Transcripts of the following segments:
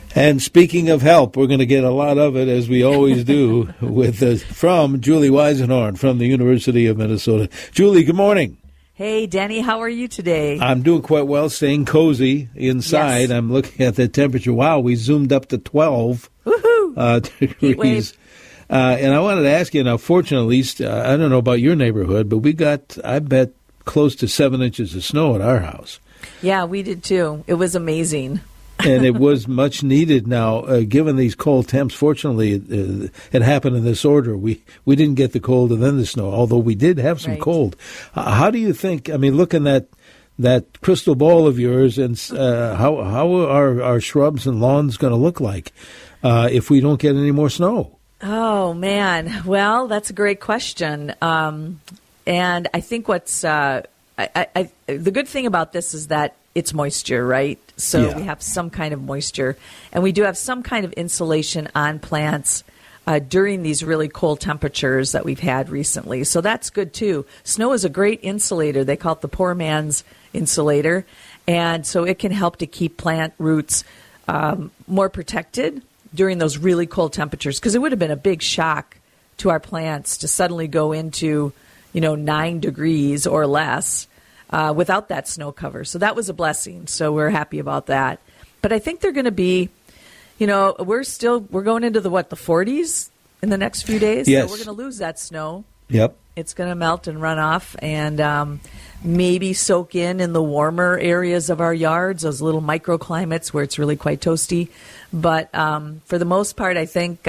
And speaking of help, we're going to get a lot of it, as we always do, from Julie Weisenhorn from the University of Minnesota. Julie, good morning. Hey, Denny, how are you today? I'm doing quite well, staying cozy inside. Yes. I'm looking at the temperature. Wow, we zoomed up to 12 degrees. And I wanted to ask you, now, fortunately, I don't know about your neighborhood, but we got, I bet, close to 7 inches of snow at our house. Yeah, we did too. It was amazing. And it was much needed. Now, given these cold temps, fortunately, it happened in this order. We didn't get the cold and then the snow, although we did have some cold. How do you think, I mean, looking at that crystal ball of yours, and how are our shrubs and lawns going to look like if we don't get any more snow? Oh, man. Well, that's a great question. And I think what's the good thing about this is that it's moisture, right? So we have some kind of moisture, and we do have some kind of insulation on plants during these really cold temperatures that we've had recently. So that's good, too. Snow is a great insulator. They call it the poor man's insulator, and so it can help to keep plant roots more protected during those really cold temperatures, because it would have been a big shock to our plants to suddenly go into, 9 degrees or less without that snow cover. So that was a blessing. So we're happy about that. But I think they're going to be, we're going into the 40s in the next few days. Yes. So we're going to lose that snow. Yep. It's going to melt and run off and maybe soak in the warmer areas of our yards, those little microclimates where it's really quite toasty. But for the most part, I think,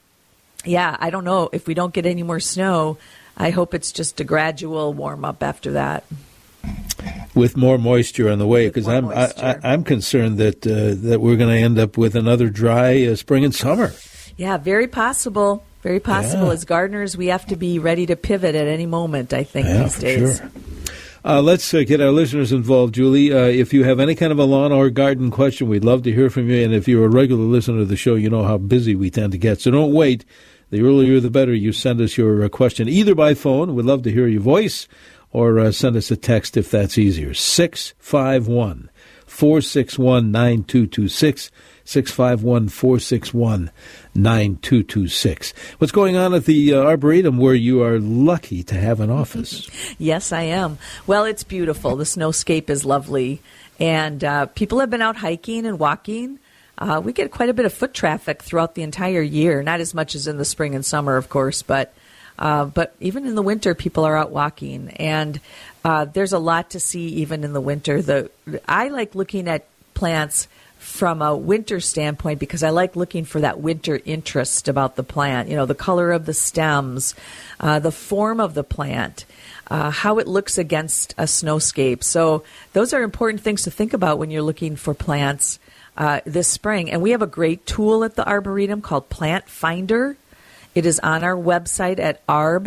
I don't know. If we don't get any more snow, I hope it's just a gradual warm up after that. With more moisture on the way, because I'm concerned that we're going to end up with another dry spring and summer. Yeah, very possible. Very possible. Yeah. As gardeners, we have to be ready to pivot at any moment, I think, these days. Sure. Let's get our listeners involved, Julie. If you have any kind of a lawn or garden question, we'd love to hear from you. And if you're a regular listener to the show, you know how busy we tend to get. So don't wait. The earlier the better you send us your question, either by phone. We'd love to hear your voice, or send us a text if that's easier. 651-461-9226. 651-461-9226. What's going on at the Arboretum, where you are lucky to have an office? Yes, I am. Well, it's beautiful. The snowscape is lovely. And people have been out hiking and walking. We get quite a bit of foot traffic throughout the entire year. Not as much as in the spring and summer, of course, but even in the winter, people are out walking. And there's a lot to see even in the winter. I like looking at plants from a winter standpoint because I like looking for that winter interest about the plant. The color of the stems, the form of the plant, how it looks against a snowscape. So those are important things to think about when you're looking for plants this spring. And we have a great tool at the Arboretum called Plant Finder. It is on our website at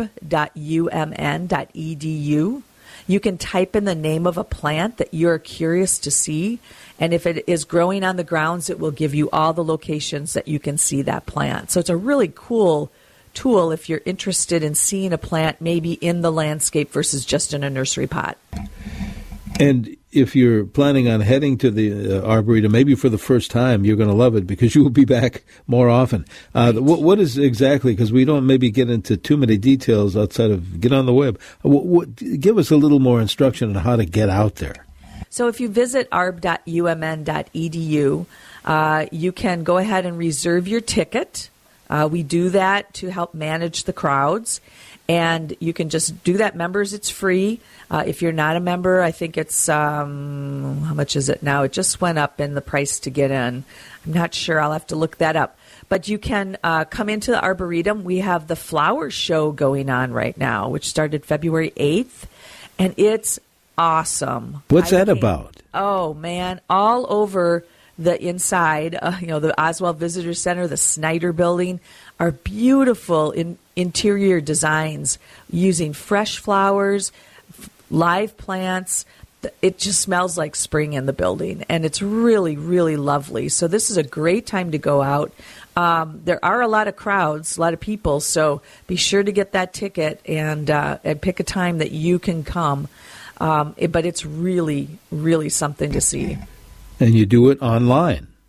arb.umn.edu. You can type in the name of a plant that you're curious to see, and if it is growing on the grounds, it will give you all the locations that you can see that plant. So it's a really cool tool if you're interested in seeing a plant maybe in the landscape versus just in a nursery pot. And if you're planning on heading to the Arboretum, maybe for the first time, you're going to love it because you will be back more often. What is exactly, because we don't maybe get into too many details outside of get on the web. Give us a little more instruction on how to get out there. So if you visit arb.umn.edu, you can go ahead and reserve your ticket. We do that to help manage the crowds. And you can just do that. Members, it's free. If you're not a member, I think it's, how much is it now? It just went up in the price to get in. I'm not sure. I'll have to look that up. But you can come into the Arboretum. We have the flower show going on right now, which started February 8th. And it's awesome. What's that about? Oh, man. All over the inside, the Oswald Visitor Center, the Snyder Building, are beautiful interior designs using fresh flowers, live plants. It just smells like spring in the building, and it's really, really lovely. So this is a great time to go out. There are a lot of crowds, a lot of people, so be sure to get that ticket and pick a time that you can come. But it's really, really something to see. And you do it online.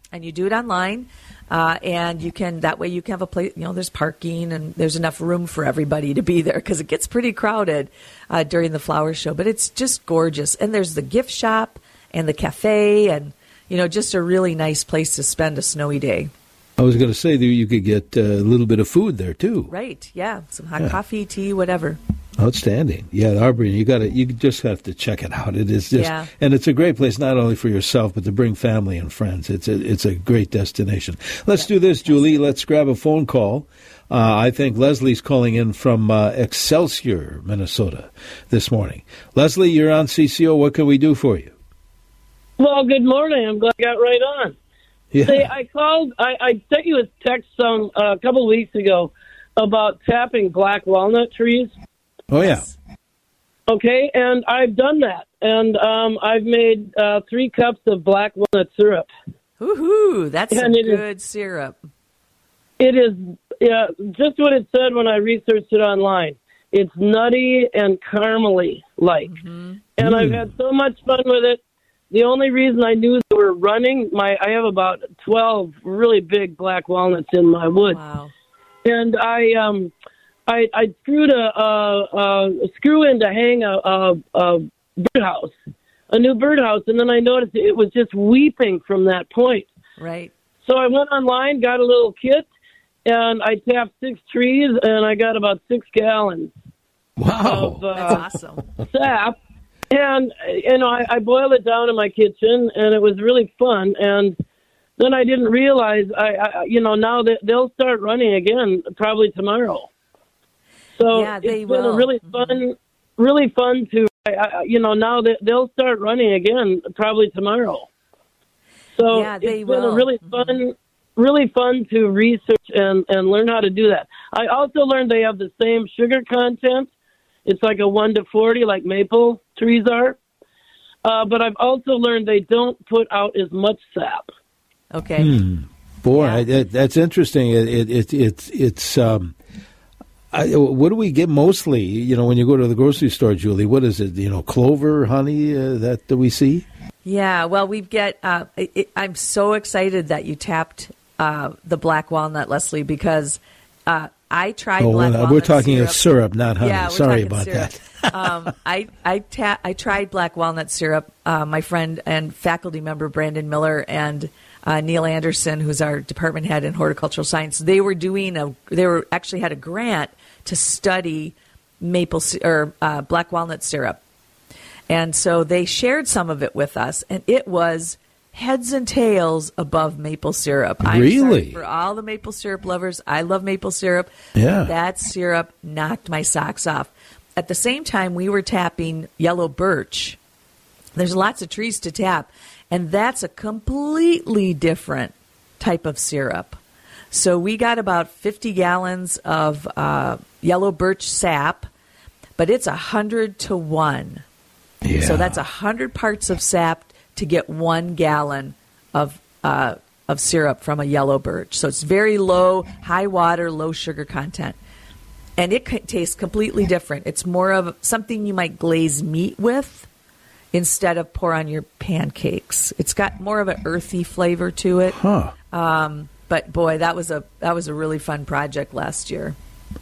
And you do it online, and that way you can have a place, there's parking and there's enough room for everybody to be there because it gets pretty crowded during the flower show. But it's just gorgeous. And there's the gift shop and the cafe and, just a really nice place to spend a snowy day. I was going to say that you could get a little bit of food there, too. Right, yeah. Some hot coffee, tea, whatever. Outstanding. Yeah, the Arboretum, you just have to check it out. It is just, and it's a great place not only for yourself, but to bring family and friends. It's a great destination. Let's do this, Julie. Let's grab a phone call. I think Leslie's calling in from Excelsior, Minnesota this morning. Leslie, you're on CCO. What can we do for you? Well, good morning. I'm glad I got right on. Yeah. Say, I called, I sent you a text a couple weeks ago about tapping black walnut trees. Oh, yeah. Okay, and I've done that. And I've made 3 cups of black walnut syrup. Woohoo! That's some good syrup. It is just what it said when I researched it online. It's nutty and caramely-like. Mm-hmm. And I've had so much fun with it. The only reason I knew they were running, I have about 12 really big black walnuts in my woods. Wow. And I screwed a screw in to hang a birdhouse, a new birdhouse, and then I noticed it was just weeping from that point. Right. So I went online, got a little kit, and I tapped 6 trees, and I got about 6 gallons. Wow. That's awesome. Sap. And, I boiled it down in my kitchen, and it was really fun. And then I didn't realize, now that they'll start running again probably tomorrow. So yeah, they it's will. been a really fun to, now that they'll start running again probably tomorrow. So yeah, they it's will. been a really fun to research and learn how to do that. I also learned they have the same sugar content. It's like a 1 to 40, like maple trees are. But I've also learned they don't put out as much sap. Okay. Boy, that's interesting. It's what do we get mostly? When you go to the grocery store, Julie, what is it? Clover, honey that we see. Yeah. Well, we get. I'm so excited that you tapped the black walnut, Leslie, because I tried black walnut. We're talking syrup. of syrup, not honey. Yeah, Sorry about syrup. that. I tried black walnut syrup. My friend and faculty member Brandon Miller and Neil Anderson, who's our department head in horticultural science, they actually had a grant to study black walnut syrup, and so they shared some of it with us, and it was heads and tails above maple syrup. Really? I'm sorry for all the maple syrup lovers. I love maple syrup. Yeah. That syrup knocked my socks off. At the same time, we were tapping yellow birch. There's lots of trees to tap, and that's a completely different type of syrup. So we got about 50 gallons of yellow birch sap, but it's 100 to 1. Yeah. So that's 100 parts of sap to get 1 gallon of syrup from a yellow birch. So it's very low, high water, low sugar content. And it tastes completely different. It's more of something you might glaze meat with instead of pour on your pancakes. It's got more of an earthy flavor to it. Huh. But boy, that was a really fun project last year.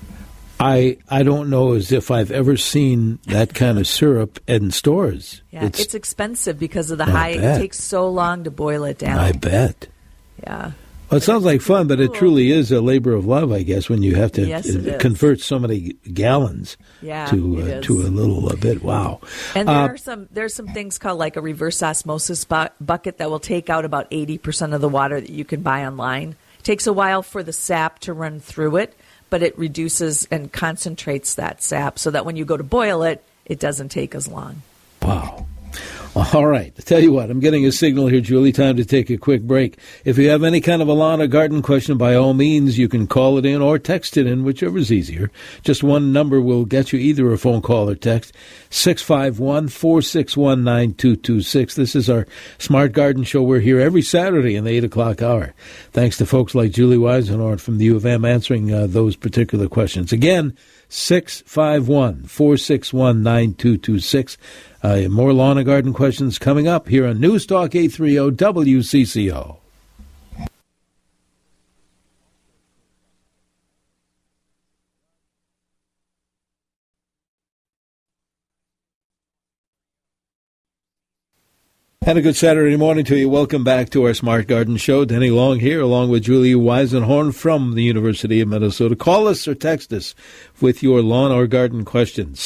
I don't know as if I've ever seen that kind of syrup in stores. Yeah, it's expensive because of the high. It takes so long to boil it down. I bet. Yeah. Well, it sounds like fun, but it truly is a labor of love, I guess, when you have to convert so many gallons to a little bit. Wow. And there's some things called like a reverse osmosis bucket that will take out about 80% of the water that you can buy online. It takes a while for the sap to run through it, but it reduces and concentrates that sap so that when you go to boil it, it doesn't take as long. Wow. All right. I tell you what, I'm getting a signal here, Julie. Time to take a quick break. If you have any kind of a lawn or garden question, by all means, you can call it in or text it in, whichever is easier. Just one number will get you either a phone call or text, 651-461-9226. This is our Smart Garden Show. We're here every Saturday in the 8 o'clock hour. Thanks to folks like Julie Weisenhorn from the U of M answering those particular questions. Again, 651-461-9226. More lawn and garden questions coming up here on News Talk 830 WCCO. And a good Saturday morning to you. Welcome back to our Smart Garden Show. Denny Long here, along with Julie Weisenhorn from the University of Minnesota. Call us or text us with your lawn or garden questions,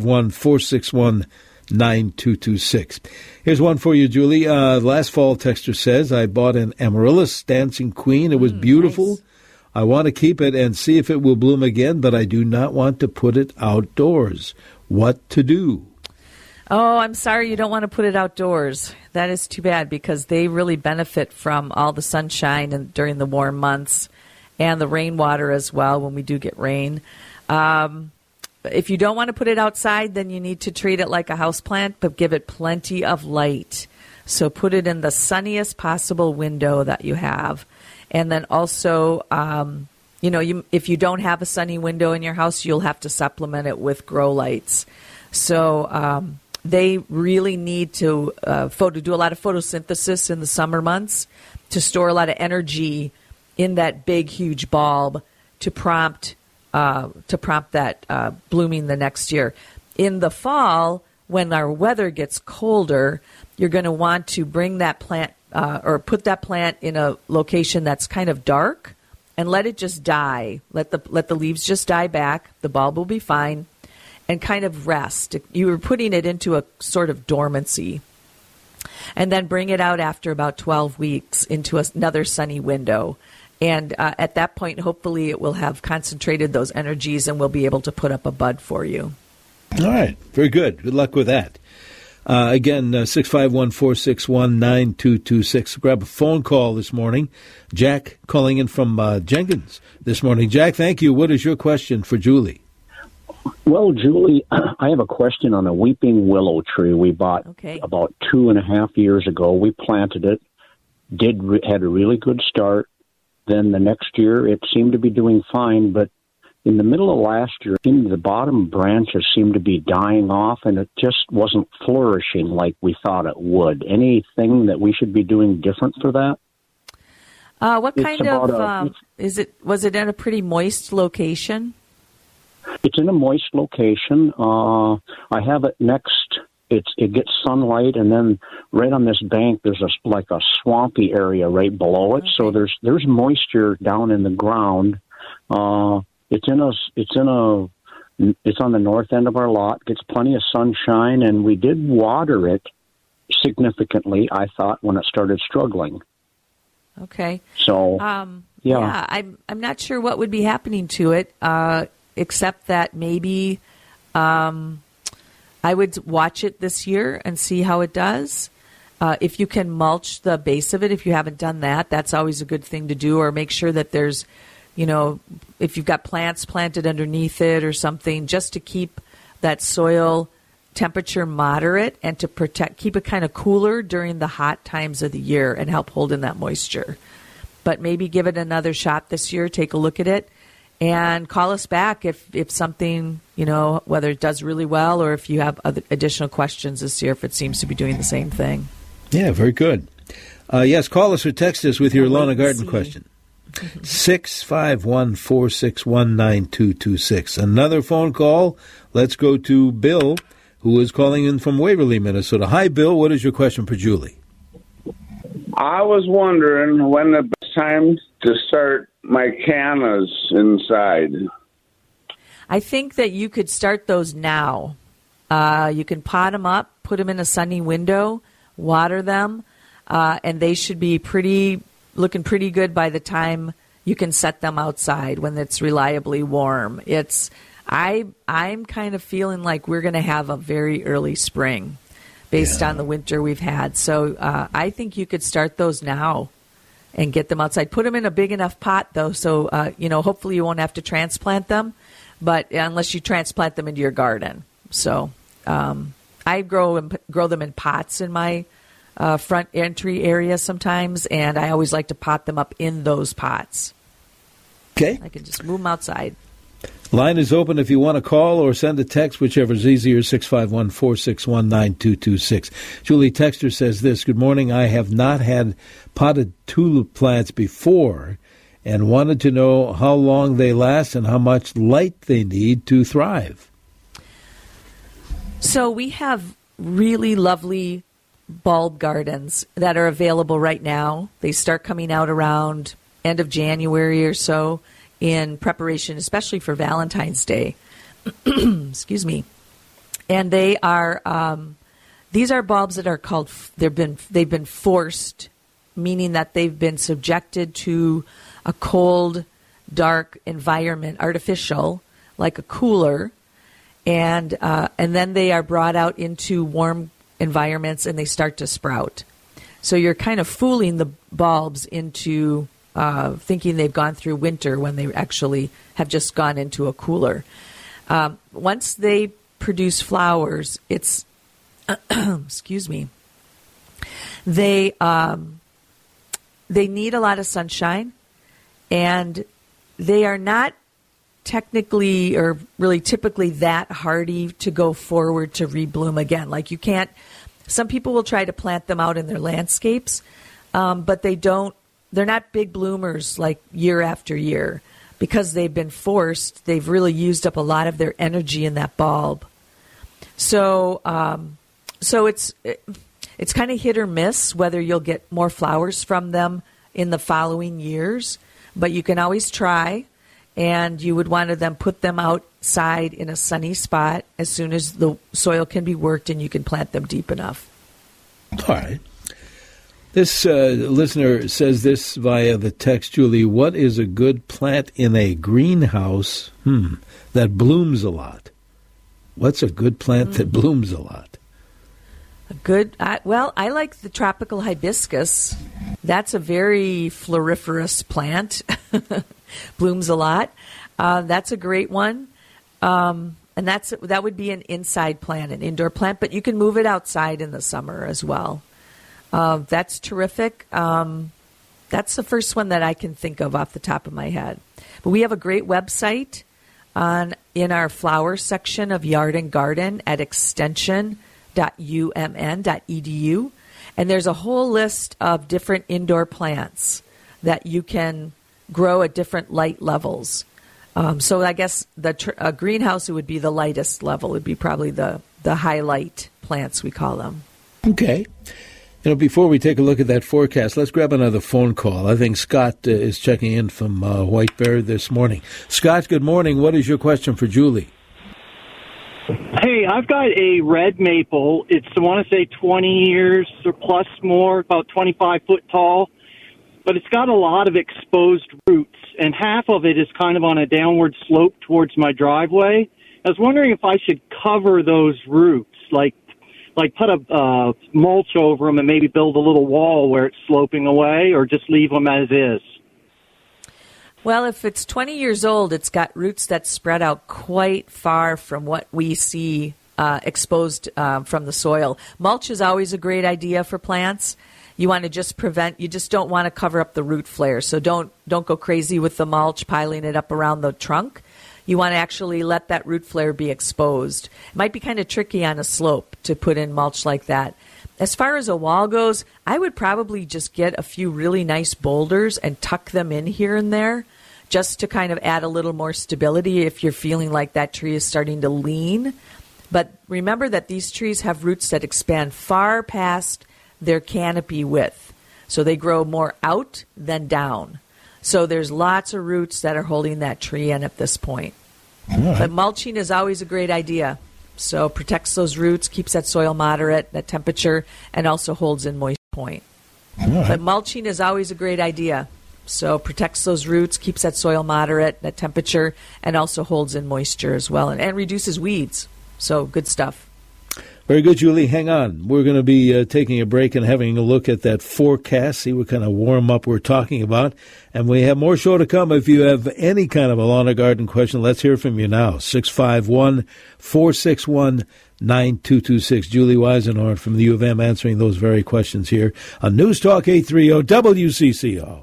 651-461-9226. Here's one for you, Julie. Last fall, texter says, I bought an Amaryllis Dancing Queen. It was beautiful. Nice. I want to keep it and see if it will bloom again, but I do not want to put it outdoors. What to do? Oh, I'm sorry you don't want to put it outdoors. That is too bad because they really benefit from all the sunshine and during the warm months and the rainwater as well when we do get rain. If you don't want to put it outside, then you need to treat it like a houseplant, but give it plenty of light. So put it in the sunniest possible window that you have. And then also, if you don't have a sunny window in your house, you'll have to supplement it with grow lights. So they really need to do a lot of photosynthesis in the summer months to store a lot of energy in that big, huge bulb to prompt that blooming the next year. In the fall, when our weather gets colder, you're going to want to bring that plant or put that plant in a location that's kind of dark and let it just die. Let the leaves just die back. The bulb will be fine. And kind of rest. You were putting it into a sort of dormancy. And then bring it out after about 12 weeks into another sunny window. And at that point, hopefully it will have concentrated those energies and will be able to put up a bud for you. All right. Very good. Good luck with that. Again, 651-461-9226. Grab a phone call this morning. Jack calling in from Jenkins this morning. Jack, thank you. What is your question for Julie? Well, Julie, I have a question on a weeping willow tree we bought about 2.5 years ago. We planted it, had a really good start. Then the next year it seemed to be doing fine, but in the middle of last year, the bottom branches seemed to be dying off, and it just wasn't flourishing like we thought it would. Anything that we should be doing different for that? What kind of is it? Was it in a pretty moist location? It's in a moist location. I have it next. It gets sunlight, and then right on this bank, there's a swampy area right below it. Okay. So there's moisture down in the ground. It's on the north end of our lot. Gets plenty of sunshine, and we did water it significantly, I thought, when it started struggling. Okay. So I'm not sure what would be happening to it. Except that maybe I would watch it this year and see how it does. If you can mulch the base of it, if you haven't done that, that's always a good thing to do. Or make sure that there's, if you've got plants planted underneath it or something, just to keep that soil temperature moderate and to keep it kind of cooler during the hot times of the year and help hold in that moisture. But maybe give it another shot this year, take a look at it. And call us back if something, whether it does really well or if you have other additional questions this year, if it seems to be doing the same thing. Yeah, very good. Yes, call us or text us with your lawn and garden question. 651-461-9226. Another phone call. Let's go to Bill, who is calling in from Waverly, Minnesota. Hi, Bill. What is your question for Julie? I was wondering when the best time to start my cannas inside. I think that you could start those now. You can pot them up, put them in a sunny window, water them, and they should be looking pretty good by the time you can set them outside when it's reliably warm. I'm kind of feeling like we're going to have a very early spring based on the winter we've had. So I think you could start those now and get them outside. Put them in a big enough pot, though, so, hopefully you won't have to transplant them, but unless you transplant them into your garden. So I grow them in pots in my front entry area sometimes, and I always like to pot them up in those pots. Okay. I can just move them outside. Line is open if you want to call or send a text, whichever is easier, 651-461-9226. Julie Texter says this: Good morning. I have not had potted tulip plants before and wanted to know how long they last and how much light they need to thrive. So we have really lovely bulb gardens that are available right now. They start coming out around end of January or so in preparation, especially for Valentine's Day. Excuse me. And they are these are bulbs that are called they've been forced, meaning that they've been subjected to a cold, dark environment, artificial, like a cooler, and then they are brought out into warm environments and they start to sprout. So you're kind of fooling the bulbs into thinking they've gone through winter when they actually have just gone into a cooler. Once they produce flowers, it's excuse me. They need a lot of sunshine, and they are not technically or really typically that hardy to go forward to rebloom again. Like you can't, some people will try to plant them out in their landscapes, but they're not big bloomers like year after year because they've been forced. They've really used up a lot of their energy in that bulb. So it's kind of hit or miss whether you'll get more flowers from them in the following years, but you can always try. And you would want to then put them outside in a sunny spot as soon as the soil can be worked and you can plant them deep enough. All right. This listener says this via the text, Julie, what is a good plant in a greenhouse that blooms a lot? What's a good plant that blooms a lot? I like the tropical hibiscus. That's a very floriferous plant. Blooms a lot. That's a great one. And that would be an inside plant, an indoor plant, but you can move it outside in the summer as well. That's terrific. That's the first one that I can think of off the top of my head. But we have a great website in our flower section of Yard and Garden at extension.umn.edu. And there's a whole list of different indoor plants that you can grow at different light levels. So I guess a greenhouse, it would be the lightest level. It would be probably the highlight plants, we call them. Okay. Before we take a look at that forecast, let's grab another phone call. I think Scott is checking in from White Bear this morning. Scott, good morning. What is your question for Julie? Hey, I've got a red maple. It's, I want to say 20 years or plus more, about 25 foot tall. But it's got a lot of exposed roots, and half of it is kind of on a downward slope towards my driveway. I was wondering if I should cover those roots, like put a mulch over them and maybe build a little wall where it's sloping away, or just leave them as is. Well, if it's 20 years old, it's got roots that spread out quite far from what we see exposed from the soil. Mulch is always a great idea for plants. You want to just you just don't want to cover up the root flare. So don't go crazy with the mulch, piling it up around the trunk. You want to actually let that root flare be exposed. It might be kind of tricky on a slope to put in mulch like that. As far as a wall goes, I would probably just get a few really nice boulders and tuck them in here and there just to kind of add a little more stability if you're feeling like that tree is starting to lean. But remember that these trees have roots that expand far past their canopy width. So they grow more out than down. So there's lots of roots that are holding that tree in at this point. Right. But mulching is always a great idea. So protects those roots, keeps that soil moderate, that temperature, and also holds in moisture point. Right. But mulching is always a great idea. So protects those roots, keeps that soil moderate, that temperature, and also holds in moisture as well, and reduces weeds. So good stuff. Very good, Julie. Hang on. We're going to be taking a break and having a look at that forecast, see what kind of warm-up we're talking about. And we have more show to come. If you have any kind of a lawn or garden question, let's hear from you now. 651-461-9226. Julie Weisenhorn from the U of M answering those very questions here on News Talk 830 WCCO.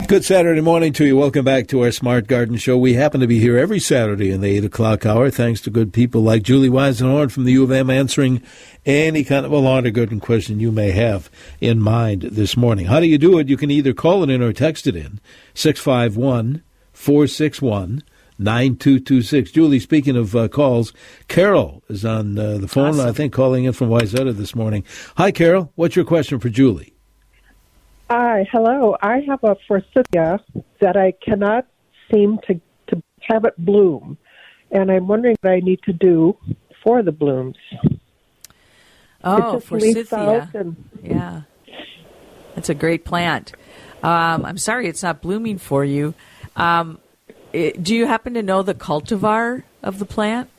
Good Saturday morning to you. Welcome back to our Smart Garden Show. We happen to be here every Saturday in the 8 o'clock hour, thanks to good people like Julie Weisenhorn from the U of M answering any kind of a lawn or garden question you may have in mind this morning. How do you do it? You can either call it in or text it in, 651-461-9226. Julie, speaking of calls, Carol is on the phone, awesome. I think calling in from Wayzata this morning. Hi, Carol. What's your question for Julie? Hi, hello. I have a forsythia that I cannot seem to have it bloom, and I'm wondering what I need to do for the blooms. Oh, forsythia. Yeah. That's a great plant. I'm sorry it's not blooming for you. Do you happen to know the cultivar of the plant?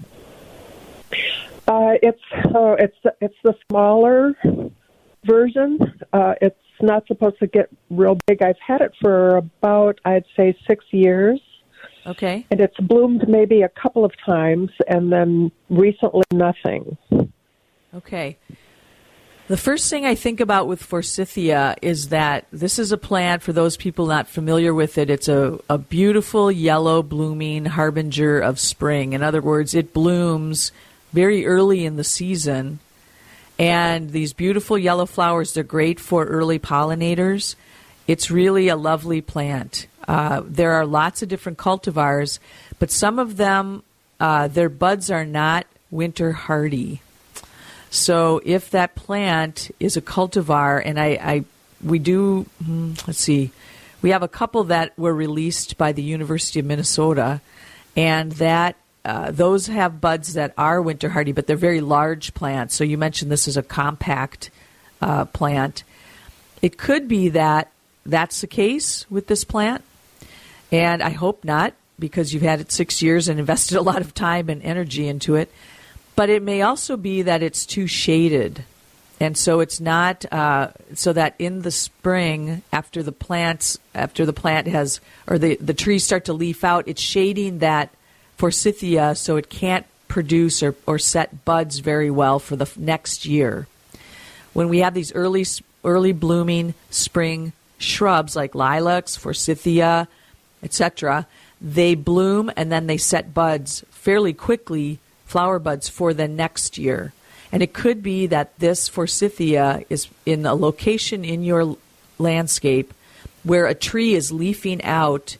It's the smaller version. It's not supposed to get real big. I've had it for about, I'd say, 6 years. Okay. And it's bloomed maybe a couple of times, and then recently nothing. Okay. The first thing I think about with forsythia is that this is a plant, for those people not familiar with it, it's a beautiful yellow blooming harbinger of spring. In other words, it blooms very early in the season. And these beautiful yellow flowers, they're great for early pollinators. It's really a lovely plant. There are lots of different cultivars, but some of them, their buds are not winter hardy. So if that plant is a cultivar, and we do, let's see, we have a couple that were released by the University of Minnesota, and that those have buds that are winter hardy, but they're very large plants. So you mentioned this is a compact plant. It could be that that's the case with this plant, and I hope not, because you've had it 6 years and invested a lot of time and energy into it. But it may also be that it's too shaded, and so it's not so that in the spring, after the plant has, or the trees start to leaf out, it's shading that forsythia, so it can't produce or set buds very well for the next year. When we have these early blooming spring shrubs like lilacs, forsythia, etc., they bloom and then they set buds fairly quickly, flower buds for the next year. And it could be that this forsythia is in a location in your landscape where a tree is leafing out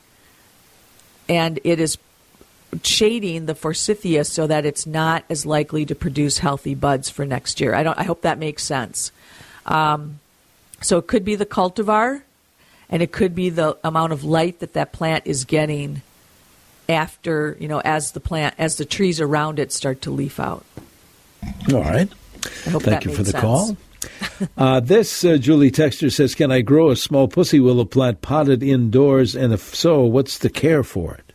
and it is shading the forsythia so that it's not as likely to produce healthy buds for next year. I hope that makes sense. So it could be the cultivar, and it could be the amount of light that plant is getting after, as the trees around it start to leaf out. All right. I hope Thank you for the sense. call. This Julie Texter says, can I grow a small pussy willow plant potted indoors? And if so, what's the care for it?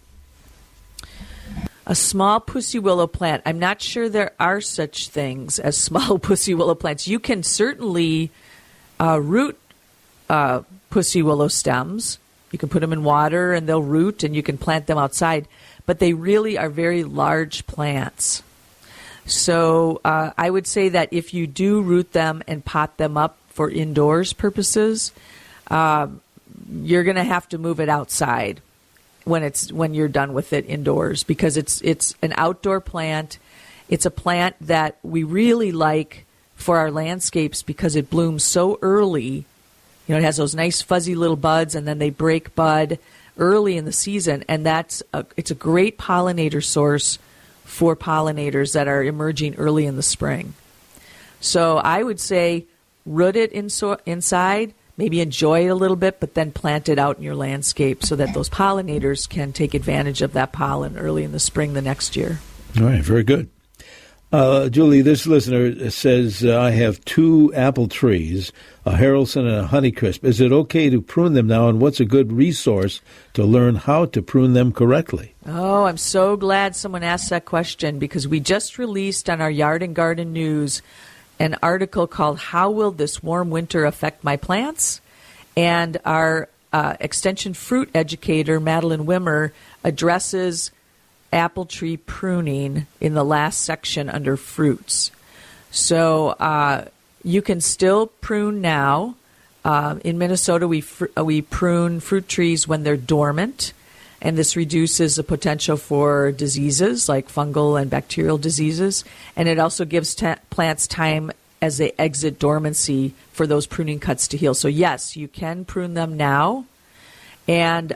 A small pussy willow plant. I'm not sure there are such things as small pussy willow plants. You can certainly root pussy willow stems. You can put them in water and they'll root, and you can plant them outside. But they really are very large plants. So I would say that if you do root them and pot them up for indoors purposes, you're going to have to move it outside when you're done with it indoors, because it's an outdoor plant. It's a plant that we really like for our landscapes because it blooms so early. It has those nice fuzzy little buds, and then they break bud early in the season, and it's a great pollinator source for pollinators that are emerging early in the spring. So I would say root it inside, maybe enjoy it a little bit, but then plant it out in your landscape so that those pollinators can take advantage of that pollen early in the spring the next year. All right, very good. Julie, this listener says, I have 2 apple trees, a Haralson and a Honeycrisp. Is it okay to prune them now, and what's a good resource to learn how to prune them correctly? Oh, I'm so glad someone asked that question, because we just released on our Yard and Garden News an article called How Will This Warm Winter Affect My Plants? And our extension fruit educator, Madeline Wimmer, addresses apple tree pruning in the last section under fruits. So you can still prune now. In Minnesota, we prune fruit trees when they're dormant, and this reduces the potential for diseases like fungal and bacterial diseases, and it also gives plants time as they exit dormancy for those pruning cuts to heal. So yes, you can prune them now, and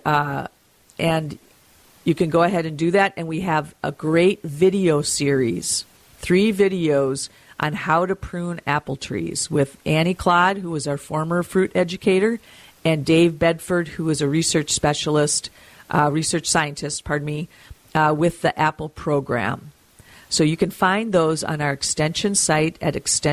you can go ahead and do that. And we have a great video series, 3 videos on how to prune apple trees with Annie Claude, who was our former fruit educator, and Dave Bedford, who is a research scientist, with the Apple program. So you can find those on our extension site at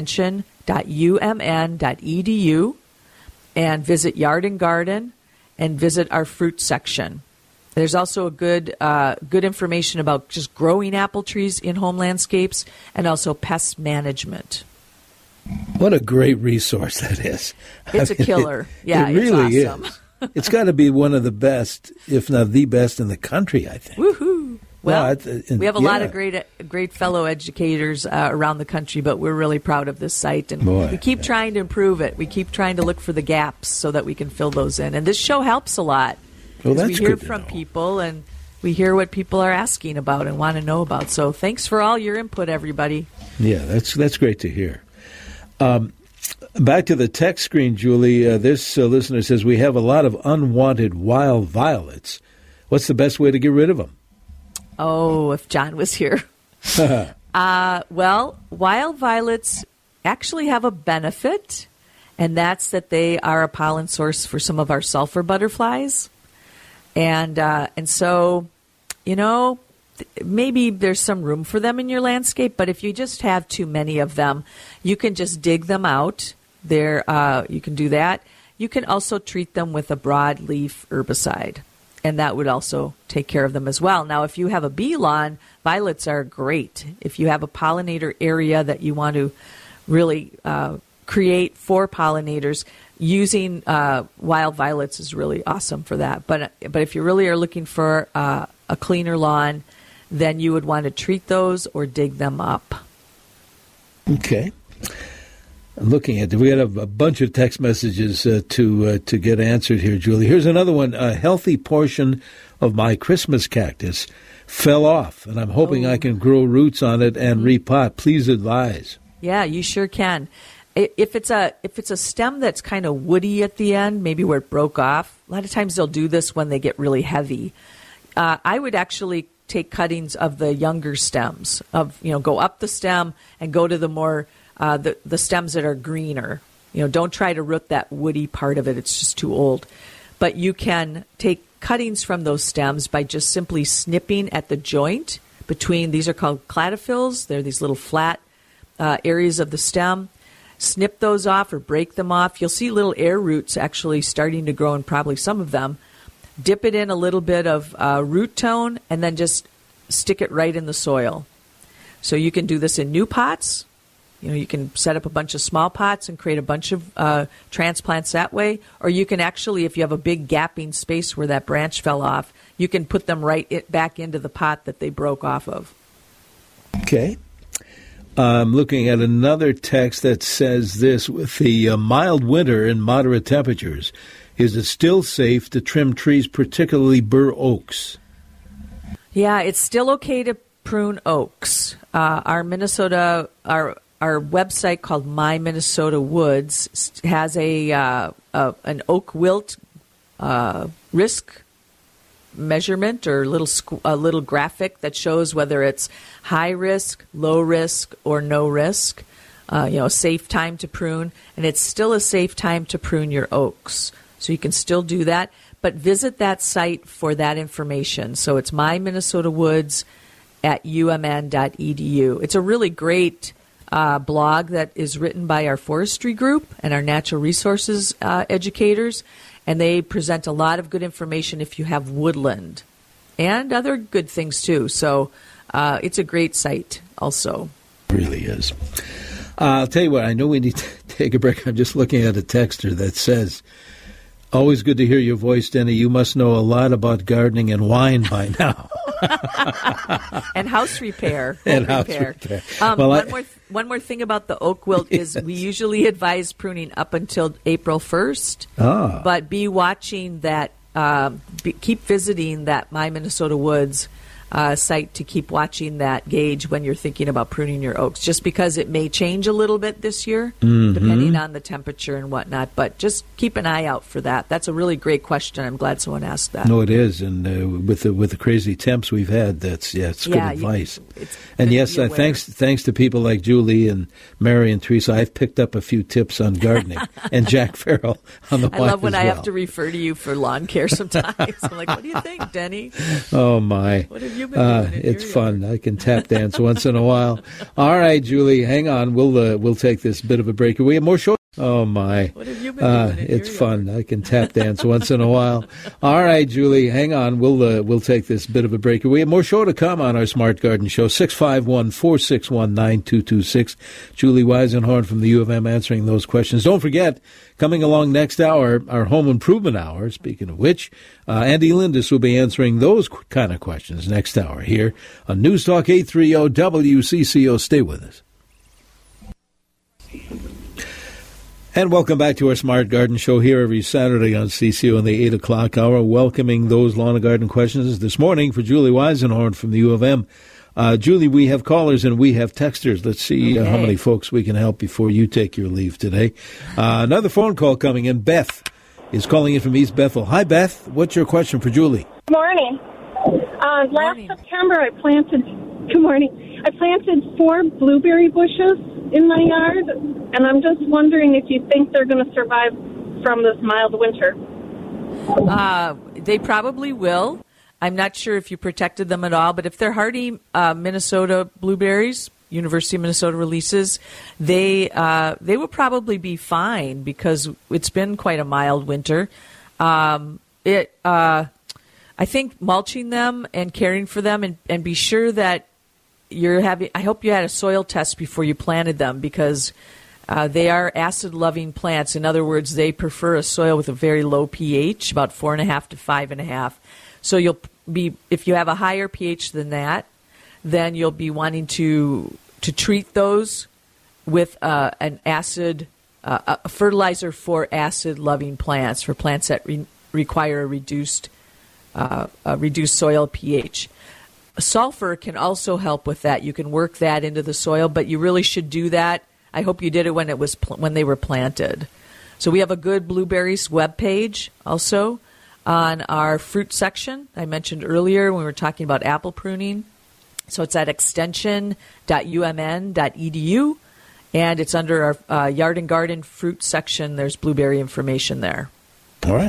extension.umn.edu, and visit Yard and Garden and visit our fruit section. There's also a good information about just growing apple trees in home landscapes and also pest management. What a great resource that is. It's a killer. It really is awesome. It's got to be one of the best, if not the best in the country, I think. Woohoo! Well, we have a lot of great fellow educators around the country, but we're really proud of this site, and we keep trying to improve it. We keep trying to look for the gaps so that we can fill those in. And this show helps a lot. Well, that's we hear from people, and we hear what people are asking about and want to know about. So thanks for all your input, everybody. Yeah, that's great to hear. Back to the text screen, Julie. This listener says, we have a lot of unwanted wild violets. What's the best way to get rid of them? Oh, if John was here. Well, wild violets actually have a benefit, and that's that they are a pollen source for some of our sulfur butterflies. And so, maybe there's some room for them in your landscape, but if you just have too many of them, you can just dig them out. You can do that. You can also treat them with a broadleaf herbicide, and that would also take care of them as well. Now, if you have a bee lawn, violets are great. If you have a pollinator area that you want to really create for pollinators, using wild violets is really awesome for that. But if you really are looking for a cleaner lawn, then you would want to treat those or dig them up. Okay. I'm looking at it. We had a bunch of text messages to get answered here, Julie. Here's another one. A healthy portion of my Christmas cactus fell off, and I'm hoping I can grow roots on it and repot. Please advise. Yeah, you sure can. If it's a stem that's kind of woody at the end, maybe where it broke off, a lot of times they'll do this when they get really heavy. I would actually take cuttings of the younger stems, go up the stem and go to the more the stems that are greener. Don't try to root that woody part of it. It's just too old. But you can take cuttings from those stems by just simply snipping at the joint between, these are called cladophylls. They're these little flat areas of the stem. Snip those off or break them off. You'll see little air roots actually starting to grow in probably some of them. Dip it in a little bit of root tone and then just stick it right in the soil. So you can do this in new pots. You can set up a bunch of small pots and create a bunch of transplants that way. Or you can actually, if you have a big gapping space where that branch fell off, you can put them back into the pot that they broke off of. Okay. I'm looking at another text that says this: with the mild winter and moderate temperatures, is it still safe to trim trees, particularly bur oaks? Yeah, it's still okay to prune oaks. Our website called My Minnesota Woods has an oak wilt risk measurement or a little graphic that shows whether it's high risk, low risk, or no risk. Safe time to prune, and it's still a safe time to prune your oaks. So you can still do that, but visit that site for that information. So it's My Minnesota Woods at umn.edu. It's a really great blog that is written by our forestry group and our natural resources educators, and they present a lot of good information if you have woodland and other good things too. So it's a great site also. It really is. I'll tell you what, I know we need to take a break. I'm just looking at a texter that says, always good to hear your voice, Denny. You must know a lot about gardening and wine by now. And house repair. House repair. one more thing about the oak wilt is we usually advise pruning up until April 1st. But be watching that. Keep visiting that My Minnesota Woods site to keep watching that gauge when you're thinking about pruning your oaks, just because it may change a little bit this year, depending on the temperature and whatnot. But just keep an eye out for that. That's a really great question. I'm glad someone asked that. No, it is. And with the crazy temps we've had, it's good advice. And yes, thanks to people like Julie and Mary and Teresa, I've picked up a few tips on gardening, and Jack Farrell on the I love when I have to refer to you for lawn care sometimes. I'm like, what do you think, Denny? Oh, my. What have you been doing? It's fun. I can tap dance once in a while. All right, Julie, hang on. We'll take this bit of a break. We have more shows. Oh, my. What have you been doing? It's fun. I can tap dance once in a while. All right, Julie, hang on. We'll take this bit of a break. We have more show to come on our Smart Garden Show. 651-461-9226. Julie Weisenhorn from the U of M answering those questions. Don't forget, coming along next hour, our Home Improvement Hour, speaking of which, Andy Lindis will be answering those kind of questions next hour here on News Talk 830 WCCO. Stay with us. And welcome back to our Smart Garden Show here every Saturday on CCO in the 8 o'clock hour, welcoming those lawn and garden questions this morning for Julie Weisenhorn from the U of M. Julie, we have callers and we have texters. Let's see how many folks we can help before you take your leave today. Another phone call coming in. Beth is calling in from East Bethel. Hi, Beth. What's your question for Julie? Good morning. Last September, I planted 4 blueberry bushes in my yard, and I'm just wondering if you think they're going to survive from this mild winter. They probably will. I'm not sure if you protected them at all, but if they're hardy Minnesota blueberries, University of Minnesota releases, they will probably be fine because it's been quite a mild winter. I think mulching them and caring for them and be sure that I hope you had a soil test before you planted them because they are acid-loving plants. In other words, they prefer a soil with a very low pH, about 4.5 to 5.5. So if you have a higher pH than that, then you'll be wanting to treat those with an acid, a fertilizer for acid-loving plants, for plants that require a reduced soil pH. Sulfur can also help with that. You can work that into the soil, but you really should do that. I hope you did it when they were planted. So we have a good blueberries webpage also on our fruit section. I mentioned earlier when we were talking about apple pruning. So it's at extension.umn.edu, and it's under our yard and garden fruit section. There's blueberry information there. All right.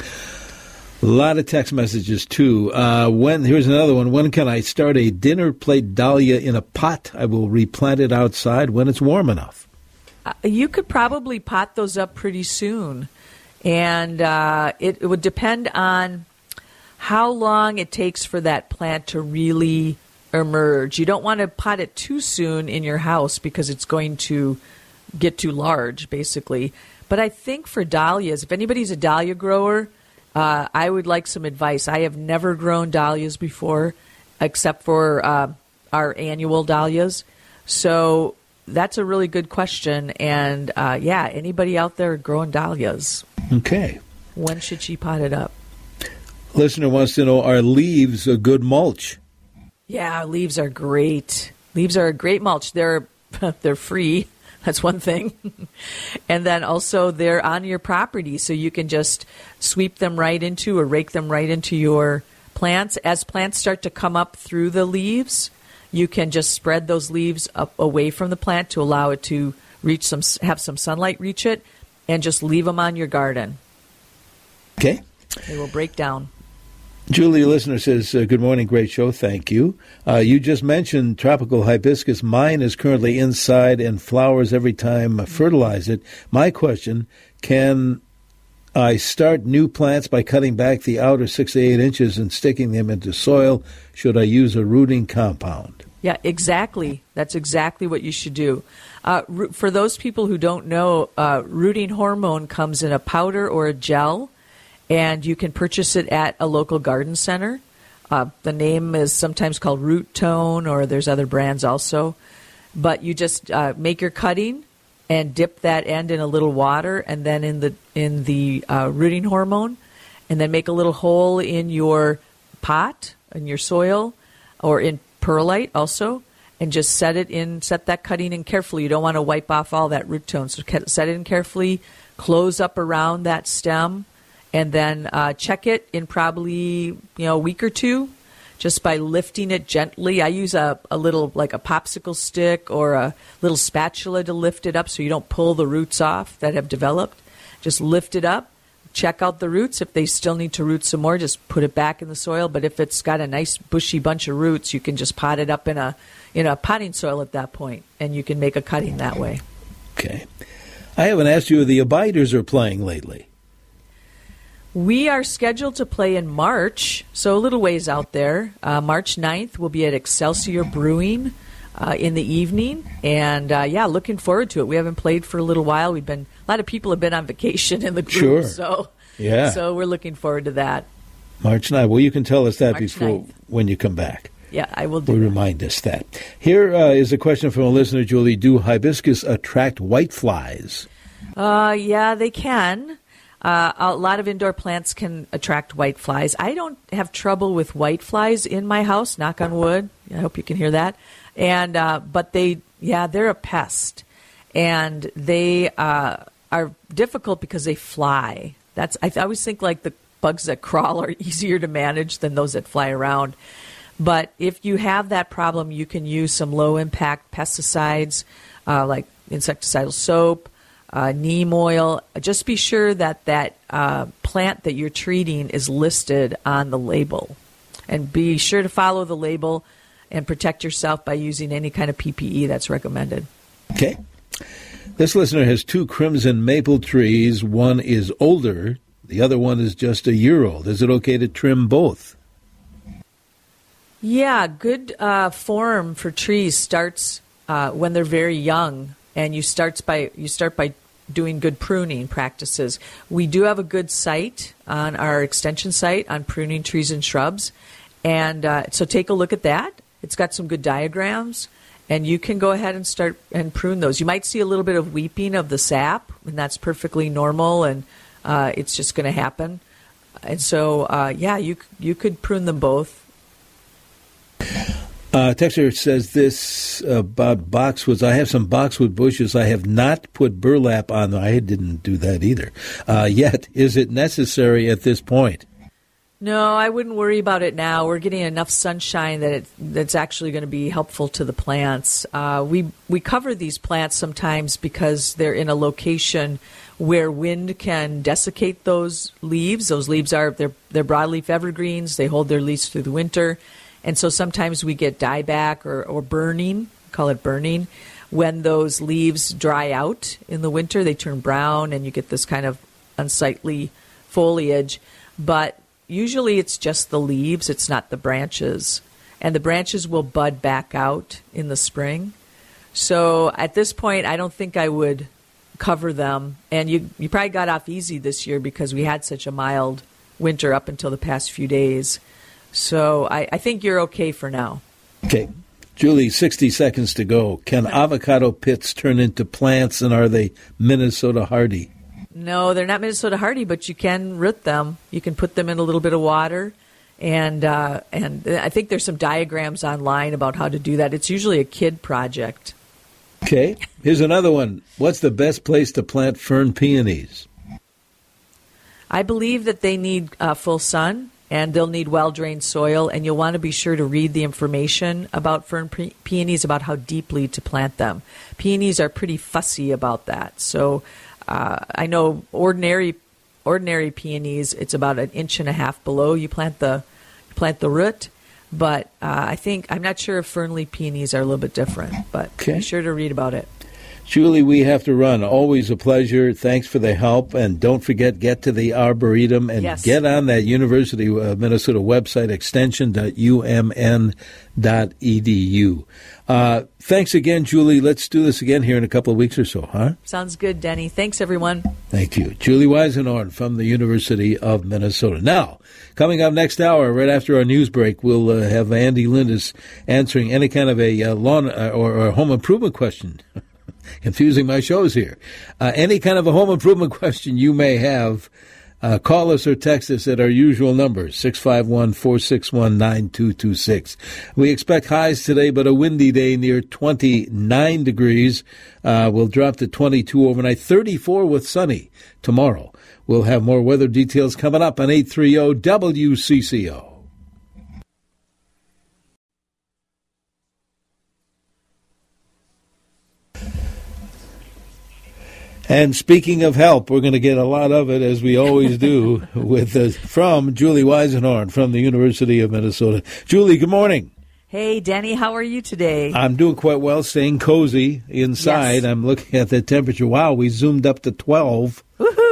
A lot of text messages, too. Here's another one. When can I start a dinner plate dahlia in a pot? I will replant it outside when it's warm enough. You could probably pot those up pretty soon. And it would depend on how long it takes for that plant to really emerge. You don't want to pot it too soon in your house because it's going to get too large, basically. But I think for dahlias, if anybody's a dahlia grower, I would like some advice. I have never grown dahlias before, except for our annual dahlias. So that's a really good question. And, anybody out there growing dahlias? Okay. When should she pot it up? Listener wants to know, are leaves a good mulch? Yeah, leaves are great. Leaves are a great mulch. They're free. That's one thing. And then also they're on your property, so you can just sweep them right into or rake them right into your plants. As plants start to come up through the leaves, you can just spread those leaves up away from the plant to allow it to have some sunlight reach it, and just leave them on your garden. Okay. They will break down. Julie, listener, says, good morning, great show, thank you. You just mentioned tropical hibiscus. Mine is currently inside and flowers every time I fertilize it. My question, can I start new plants by cutting back the outer 6 to 8 inches and sticking them into soil? Should I use a rooting compound? Yeah, exactly. That's exactly what you should do. For those people who don't know, rooting hormone comes in a powder or a gel, and you can purchase it at a local garden center. The name is sometimes called Root Tone, or there's other brands also. But you just make your cutting and dip that end in a little water, and then in the rooting hormone, and then make a little hole in your pot, in your soil, or in perlite also, and just set that cutting in carefully. You don't want to wipe off all that root tone, so set it in carefully, close up around that stem, and then check it in probably a week or two, just by lifting it gently. I use a little, like a popsicle stick or a little spatula to lift it up so you don't pull the roots off that have developed. Just lift it up, check out the roots. If they still need to root some more, just put it back in the soil. But if it's got a nice bushy bunch of roots, you can just pot it up in a potting soil at that point, and you can make a cutting that way. Okay. I haven't asked you if the Abiders are playing lately. We are scheduled to play in March, so a little ways out there. March 9th, we'll be at Excelsior Brewing in the evening. And, looking forward to it. We haven't played for a little while. A lot of people have been on vacation in the group. Sure. So we're looking forward to that. March 9th. Well, you can tell us that March before 9th. When you come back. Yeah, I will do that. Remind us that. Here is a question from a listener, Julie. Do hibiscus attract whiteflies? Yeah, they can. A lot of indoor plants can attract whiteflies. I don't have trouble with whiteflies in my house, knock on wood. I hope you can hear that. And but they're a pest, and they are difficult because they fly. I always think like the bugs that crawl are easier to manage than those that fly around. But if you have that problem, you can use some low-impact pesticides like insecticidal soap, neem oil. Just be sure that plant that you're treating is listed on the label. And be sure to follow the label and protect yourself by using any kind of PPE that's recommended. Okay. This listener has 2 crimson maple trees. One is older. The other one is just a year old. Is it okay to trim both? Yeah, good form for trees starts when they're very young. And you start by doing good pruning practices. We do have a good site on our extension site on pruning trees and shrubs, and so take a look at that. It's got some good diagrams, and you can go ahead and start and prune those. You might see a little bit of weeping of the sap, and that's perfectly normal, and it's just going to happen. And so, you could prune them both. Texter says this about boxwoods. I have some boxwood bushes. I have not put burlap on them. I didn't do that either yet. Is it necessary at this point? No, I wouldn't worry about it now. We're getting enough sunshine that's actually going to be helpful to the plants. We cover these plants sometimes because they're in a location where wind can desiccate those leaves. Those leaves they're broadleaf evergreens. They hold their leaves through the winter. And so sometimes we get dieback or burning, call it burning, when those leaves dry out in the winter. They turn brown and you get this kind of unsightly foliage. But usually it's just the leaves, it's not the branches. And the branches will bud back out in the spring. So at this point, I don't think I would cover them. And you probably got off easy this year because we had such a mild winter up until the past few days. So I think you're okay for now. Okay. Julie, 60 seconds to go. Can avocado pits turn into plants, and are they Minnesota hardy? No, they're not Minnesota hardy, but you can root them. You can put them in a little bit of water, and I think there's some diagrams online about how to do that. It's usually a kid project. Okay. Here's another one. What's the best place to plant fern peonies? I believe that they need full sun. And they'll need well-drained soil, and you'll want to be sure to read the information about fern peonies, about how deeply to plant them. Peonies are pretty fussy about that. So I know ordinary peonies, it's about 1.5 inches below you plant the root. But I'm not sure if fernleaf peonies are a little bit different, but be sure to read about it. Julie, we have to run. Always a pleasure. Thanks for the help. And don't forget, get to the Arboretum and get on that University of Minnesota website, extension.umn.edu. Thanks again, Julie. Let's do this again here in a couple of weeks or so, huh? Sounds good, Denny. Thanks, everyone. Thank you. Julie Weisenhorn from the University of Minnesota. Now, coming up next hour, right after our news break, we'll have Andy Lindis answering any kind of a lawn or home improvement question. Confusing my shows here. Any kind of a home improvement question you may have, call us or text us at our usual number, 651-461-9226. We expect highs today, but a windy day near 29 degrees. We'll drop to 22 overnight, 34 with sunny tomorrow. We'll have more weather details coming up on 830 WCCO. And speaking of help, we're going to get a lot of it, as we always do, from Julie Weisenhorn from the University of Minnesota. Julie, good morning. Hey, Danny, how are you today? I'm doing quite well, staying cozy inside. Yes. I'm looking at the temperature. Wow, we zoomed up to 12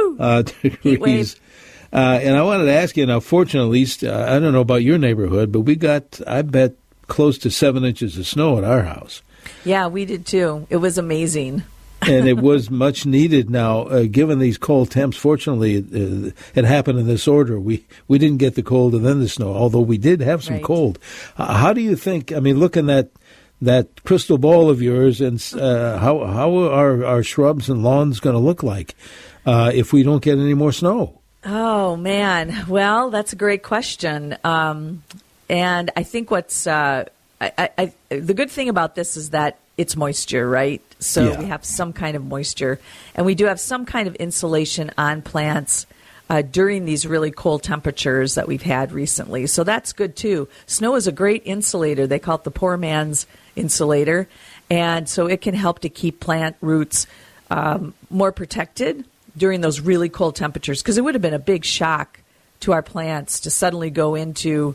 degrees. And I wanted to ask you, now, fortunately, I don't know about your neighborhood, but we got, I bet, close to 7 inches of snow at our house. Yeah, we did too. It was amazing. And it was much needed now, given these cold temps. Fortunately, it happened in this order. We didn't get the cold and then the snow, although we did have some cold. How do you think, I mean, looking at that crystal ball of yours, and how are our shrubs and lawns going to look like if we don't get any more snow? Oh, man. Well, that's a great question. And I think what's the good thing about this is that it's moisture, right? So we have some kind of moisture, and we do have some kind of insulation on plants during these really cold temperatures that we've had recently. So that's good, too. Snow is a great insulator. They call it the poor man's insulator, and so it can help to keep plant roots more protected during those really cold temperatures, because it would have been a big shock to our plants to suddenly go into,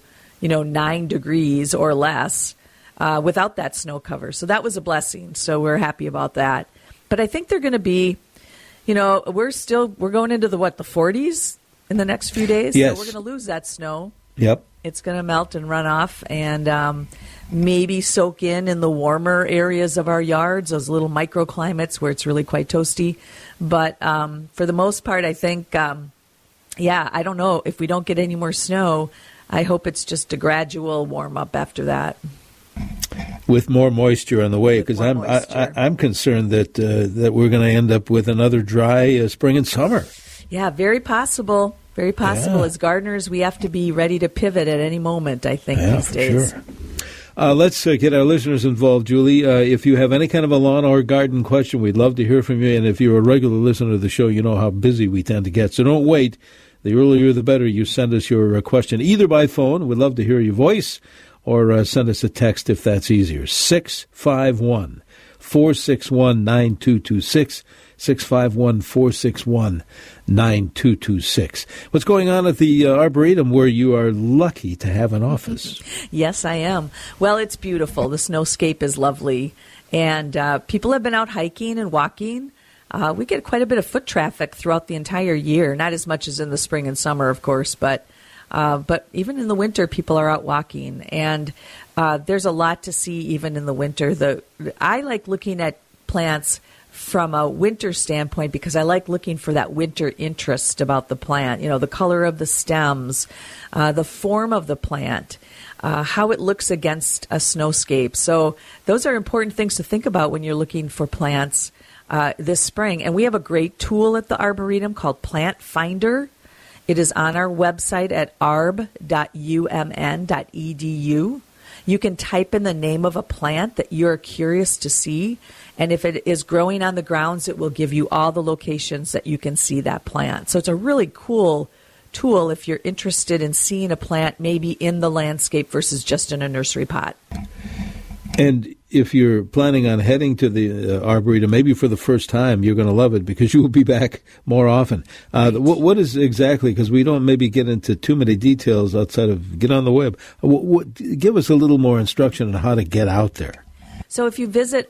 9 degrees or less. Without that snow cover. So that was a blessing. So we're happy about that. But I think they're going to be, we're going into the 40s in the next few days. Yes. So we're going to lose that snow. Yep. It's going to melt and run off and maybe soak in the warmer areas of our yards, those little microclimates where it's really quite toasty. But for the most part, I think, I don't know. If we don't get any more snow, I hope it's just a gradual warm up after that. With more moisture on the way, because I'm concerned that we're going to end up with another dry spring and summer. Yeah, very possible. Very possible. Yeah. As gardeners, we have to be ready to pivot at any moment, I think, these days. Sure. Let's get our listeners involved, Julie. If you have any kind of a lawn or garden question, we'd love to hear from you. And if you're a regular listener to the show, you know how busy we tend to get. So don't wait. The earlier the better you send us your question, either by phone. We'd love to hear your voice. Or send us a text if that's easier. 651-461-9226. 651-461-9226. What's going on at the Arboretum, where you are lucky to have an office? Yes, I am. Well, it's beautiful. The snowscape is lovely. And people have been out hiking and walking. We get quite a bit of foot traffic throughout the entire year. Not as much as in the spring and summer, of course, but even in the winter, people are out walking, and there's a lot to see even in the winter. I like looking at plants from a winter standpoint because I like looking for that winter interest about the plant. The color of the stems, the form of the plant, how it looks against a snowscape. So those are important things to think about when you're looking for plants this spring. And we have a great tool at the Arboretum called Plant Finder. It is on our website at arb.umn.edu. You can type in the name of a plant that you're curious to see, and if it is growing on the grounds, it will give you all the locations that you can see that plant. So it's a really cool tool if you're interested in seeing a plant maybe in the landscape versus just in a nursery pot. And if you're planning on heading to the Arboretum, maybe for the first time, you're going to love it because you will be back more often. Right. What is exactly, because we don't maybe get into too many details outside of get on the web. Give us a little more instruction on how to get out there. So if you visit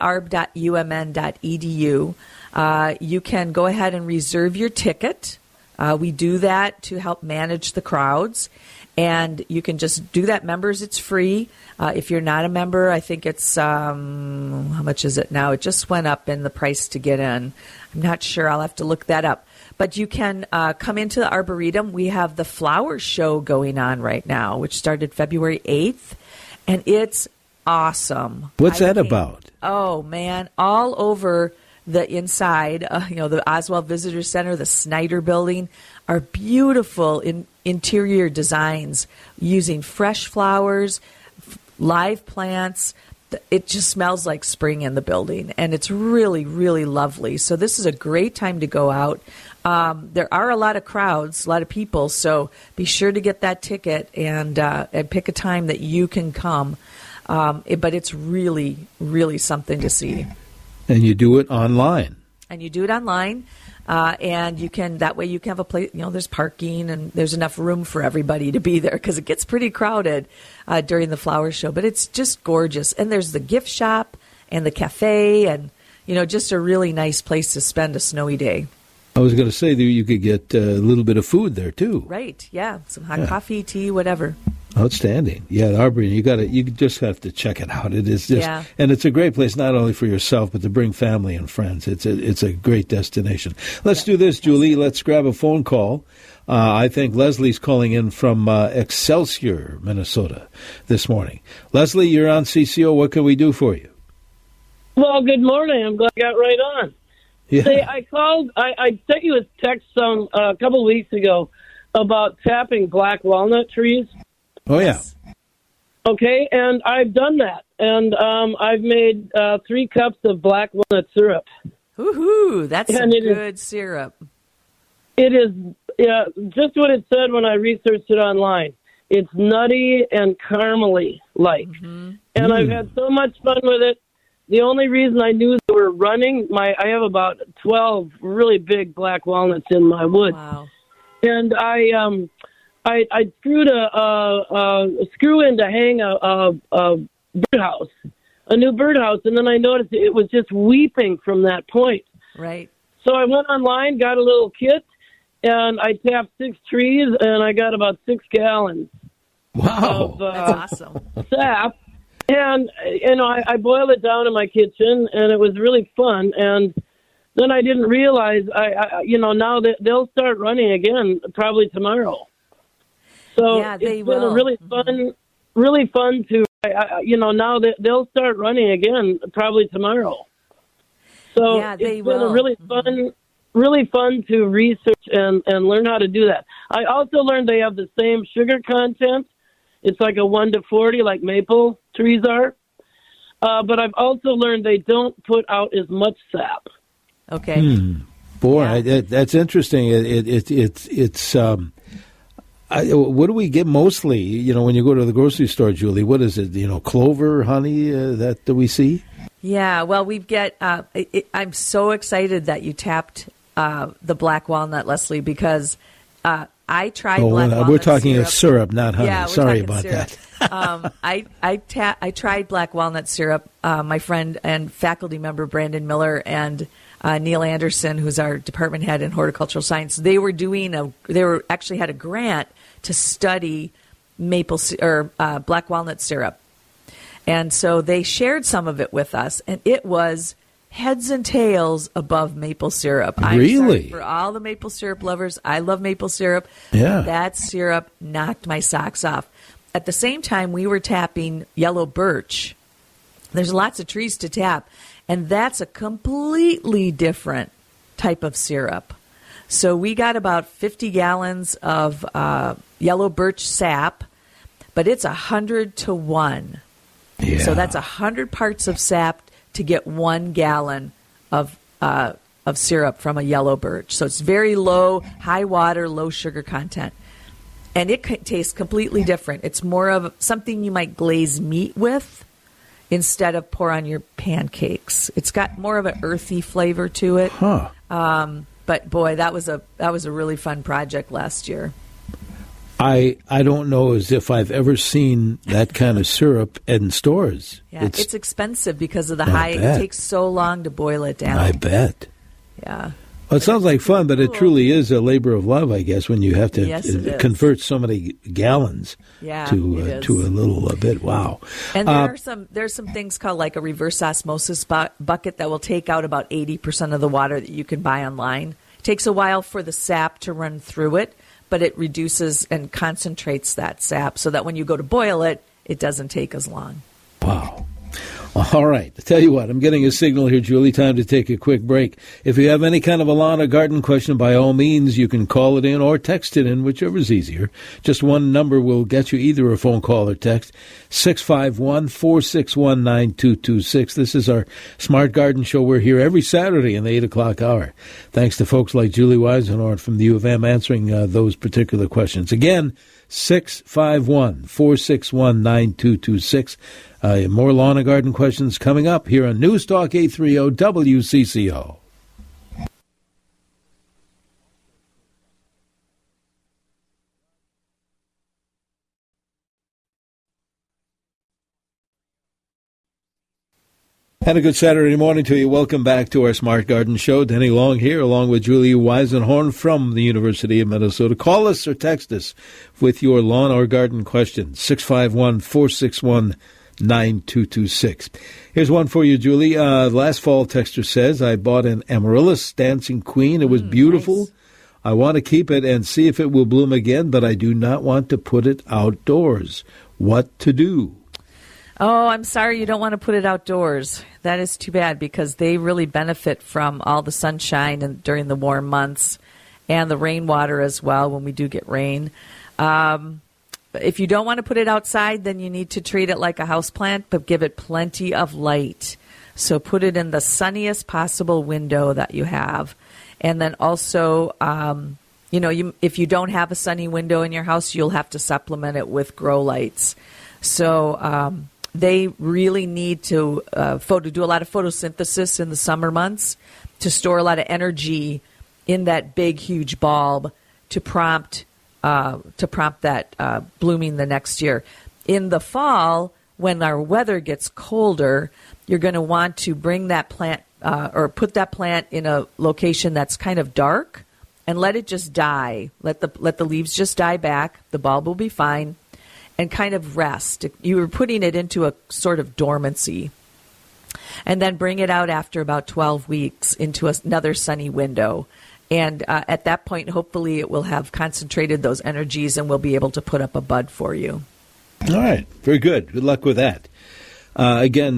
arb.umn.edu, you can go ahead and reserve your ticket. We do that to help manage the crowds. And you can just do that. Members, it's free. If you're not a member, I think it's, how much is it now? It just went up in the price to get in. I'm not sure. I'll have to look that up. But you can come into the Arboretum. We have the flower show going on right now, which started February 8th. And it's awesome. What's that about? Oh, man. All over the inside, the Oswald Visitor Center, the Snyder Building, are beautiful interior designs using fresh flowers, live plants. It just smells like spring in the building, and it's really, really lovely. So this is a great time to go out. There are a lot of crowds, a lot of people, so be sure to get that ticket and pick a time that you can come. But it's really, really something to see. And you do it online. And you do it online. And you can, that way you can have a place, there's parking and there's enough room for everybody to be there because it gets pretty crowded during the flower show. But it's just gorgeous. And there's the gift shop and the cafe and, just a really nice place to spend a snowy day. I was going to say that you could get a little bit of food there, too. Right, yeah. Some hot coffee, tea, whatever. Outstanding. Yeah, the Arboretum, you just have to check it out. It is just, and it's a great place not only for yourself, but to bring family and friends. It's a great destination. Let's do this, Julie. Let's grab a phone call. I think Leslie's calling in from Excelsior, Minnesota this morning. Leslie, you're on CCO. What can we do for you? Well, good morning. I'm glad I got right on. Yeah. Say, I called, I sent you a text a couple of weeks ago about tapping black walnut trees. Oh, yeah. Okay, and I've done that. And I've made 3 cups of black walnut syrup. Woohoo! That's some good syrup. It is just what it said when I researched it online. It's nutty and caramely-like. Mm-hmm. And I've had so much fun with it. The only reason I knew they were running, I have about 12 really big black walnuts in my wood. Wow. And I screwed a screw in to hang a birdhouse, a new birdhouse, and then I noticed it was just weeping from that point. Right. So I went online, got a little kit, and I tapped 6 trees, and I got about 6 gallons. Wow. That's awesome. Sap. And, I boiled it down in my kitchen, and it was really fun. And then I didn't realize, now that they'll start running again probably tomorrow. So yeah, they it's will. been a really fun to, now that they'll start running again probably tomorrow. So yeah, they it's will. been a really fun to research and learn how to do that. I also learned they have the same sugar content. It's like a 1 to 40, like maple trees are. But I've also learned they don't put out as much sap. Okay. Boy, that's interesting. It's what do we get mostly? When you go to the grocery store, Julie, what is it? Clover, honey that we see. Yeah. Well, we get. I'm so excited that you tapped the black walnut, Leslie, because I tried black walnut. We're talking syrup. of syrup, not honey. Yeah, Sorry about that. I tried black walnut syrup. My friend and faculty member Brandon Miller and Neil Anderson, who's our department head in horticultural science, they actually had a grant to study black walnut syrup, and so they shared some of it with us, and it was heads and tails above maple syrup. Really? I'm sorry for all the maple syrup lovers. I love maple syrup. Yeah. That syrup knocked my socks off. At the same time, we were tapping yellow birch. There's lots of trees to tap, and that's a completely different type of syrup. So we got about 50 gallons of yellow birch sap, but it's 100 to 1. Yeah. So that's 100 parts of sap to get 1 gallon of syrup from a yellow birch. So it's very low, high water, low sugar content. And it tastes completely different. It's more of something you might glaze meat with instead of pour on your pancakes. It's got more of an earthy flavor to it. Huh. But boy, that was a really fun project last year. I don't know as if I've ever seen that kind of syrup in stores. Yeah, it's expensive because of the high. It takes so long to boil it down. I bet. Yeah. Well, it sounds like fun, but it truly is a labor of love, I guess, when you have to convert so many gallons to a little bit. Wow. And there's some things called like a reverse osmosis bucket that will take out about 80% of the water that you can buy online. It takes a while for the sap to run through it, but it reduces and concentrates that sap so that when you go to boil it, it doesn't take as long. Wow. All right. I tell you what, I'm getting a signal here, Julie. Time to take a quick break. If you have any kind of a lawn or garden question, by all means, you can call it in or text it in, whichever's easier. Just one number will get you either a phone call or text, 651-461-9226. This is our Smart Garden Show. We're here every Saturday in the 8 o'clock hour. Thanks to folks like Julie Weisenhorn from the U of M answering those particular questions. Again, 651-461-9226. More lawn and garden questions coming up here on News Talk 830 WCCO. And a good Saturday morning to you. Welcome back to our Smart Garden Show. Denny Long here, along with Julie Weisenhorn from the University of Minnesota. Call us or text us with your lawn or garden questions, 651-461-9226. Here's one for you, Julie. Last fall, texter says, I bought an Amaryllis Dancing Queen. It was beautiful. Nice. I want to keep it and see if it will bloom again, but I do not want to put it outdoors. What to do? Oh, I'm sorry you don't want to put it outdoors. That is too bad because they really benefit from all the sunshine and during the warm months and the rainwater as well when we do get rain. If you don't want to put it outside, then you need to treat it like a houseplant, but give it plenty of light. So put it in the sunniest possible window that you have. And then also, if you don't have a sunny window in your house, you'll have to supplement it with grow lights. So they really need to do a lot of photosynthesis in the summer months to store a lot of energy in that big, huge bulb to prompt that blooming the next year. In the fall, when our weather gets colder, you're going to want to bring that plant or put that plant in a location that's kind of dark and let it just die. Let the leaves just die back. The bulb will be fine. And kind of rest. You were putting it into a sort of dormancy. And then bring it out after about 12 weeks into another sunny window. And at that point, hopefully it will have concentrated those energies and will be able to put up a bud for you. All right. Very good. Good luck with that. Again,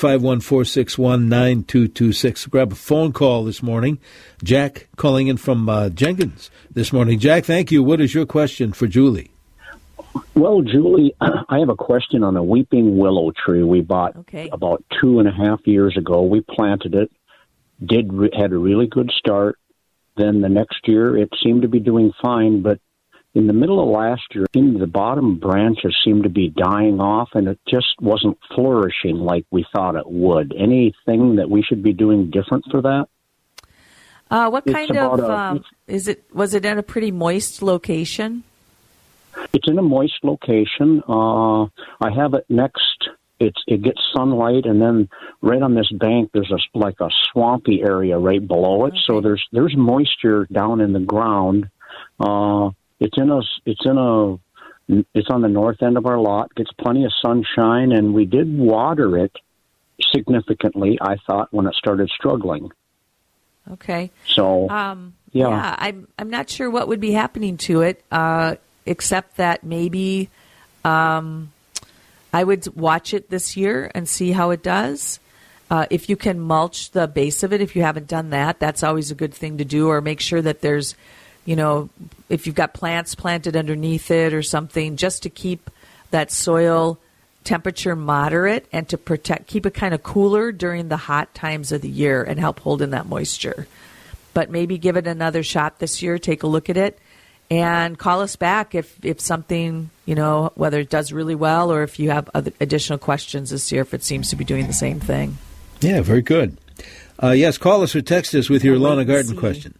651-461-9226. Grab a phone call this morning. Jack calling in from Jenkins this morning. Jack, thank you. What is your question for Julie? Well, Julie, I have a question on a weeping willow tree we bought about 2.5 years ago. We planted it, had a really good start. Then the next year it seemed to be doing fine, but in the middle of last year, the bottom branches seemed to be dying off, and it just wasn't flourishing like we thought it would. Anything that we should be doing different for that? What kind of is it? Was it in a pretty moist location? It's in a moist location. I have it next. It gets sunlight, and then right on this bank, there's a swampy area right below it. Okay. So there's moisture down in the ground. It's on the north end of our lot. Gets plenty of sunshine, and we did water it significantly, I thought, when it started struggling. Okay. So I'm not sure what would be happening to it. Except that maybe I would watch it this year and see how it does. If you can mulch the base of it, if you haven't done that, that's always a good thing to do. Or make sure that there's, if you've got plants planted underneath it or something, just to keep that soil temperature moderate and to keep it kind of cooler during the hot times of the year and help hold in that moisture. But maybe give it another shot this year, take a look at it. And call us back if something, whether it does really well or if you have other additional questions this year, if it seems to be doing the same thing. Yeah, very good. Yes, call us or text us with your lawn and garden question.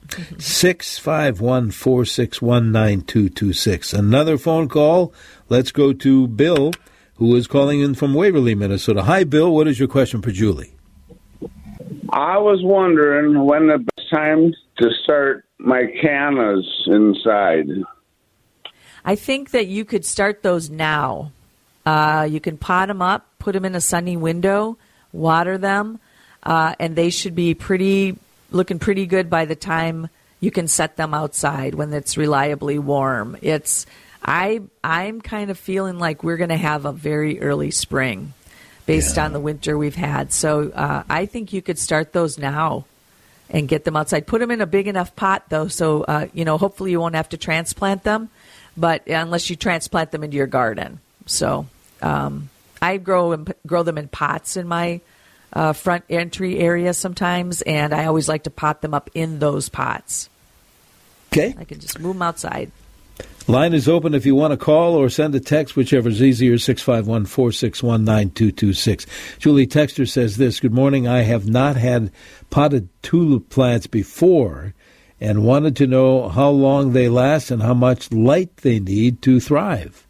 651-461-9226. Another phone call. Let's go to Bill, who is calling in from Waverly, Minnesota. Hi, Bill. What is your question for Julie? I was wondering when the best time to start my cannas inside. I think that you could start those now. You can pot them up, put them in a sunny window, water them, and they should be looking pretty good by the time you can set them outside when it's reliably warm. I'm kind of feeling like we're going to have a very early spring based on the winter we've had. So I think you could start those now and get them outside. Put them in a big enough pot, though, so hopefully you won't have to transplant them, but unless you transplant them into your garden. So I grow them in pots in my front entry area sometimes, and I always like to pot them up in those pots. Okay. I can just move them outside. Line is open if you want to call or send a text, whichever is easier, 651-461-9226. Julie Texter says this: Good morning. I have not had potted tulip plants before and wanted to know how long they last and how much light they need to thrive.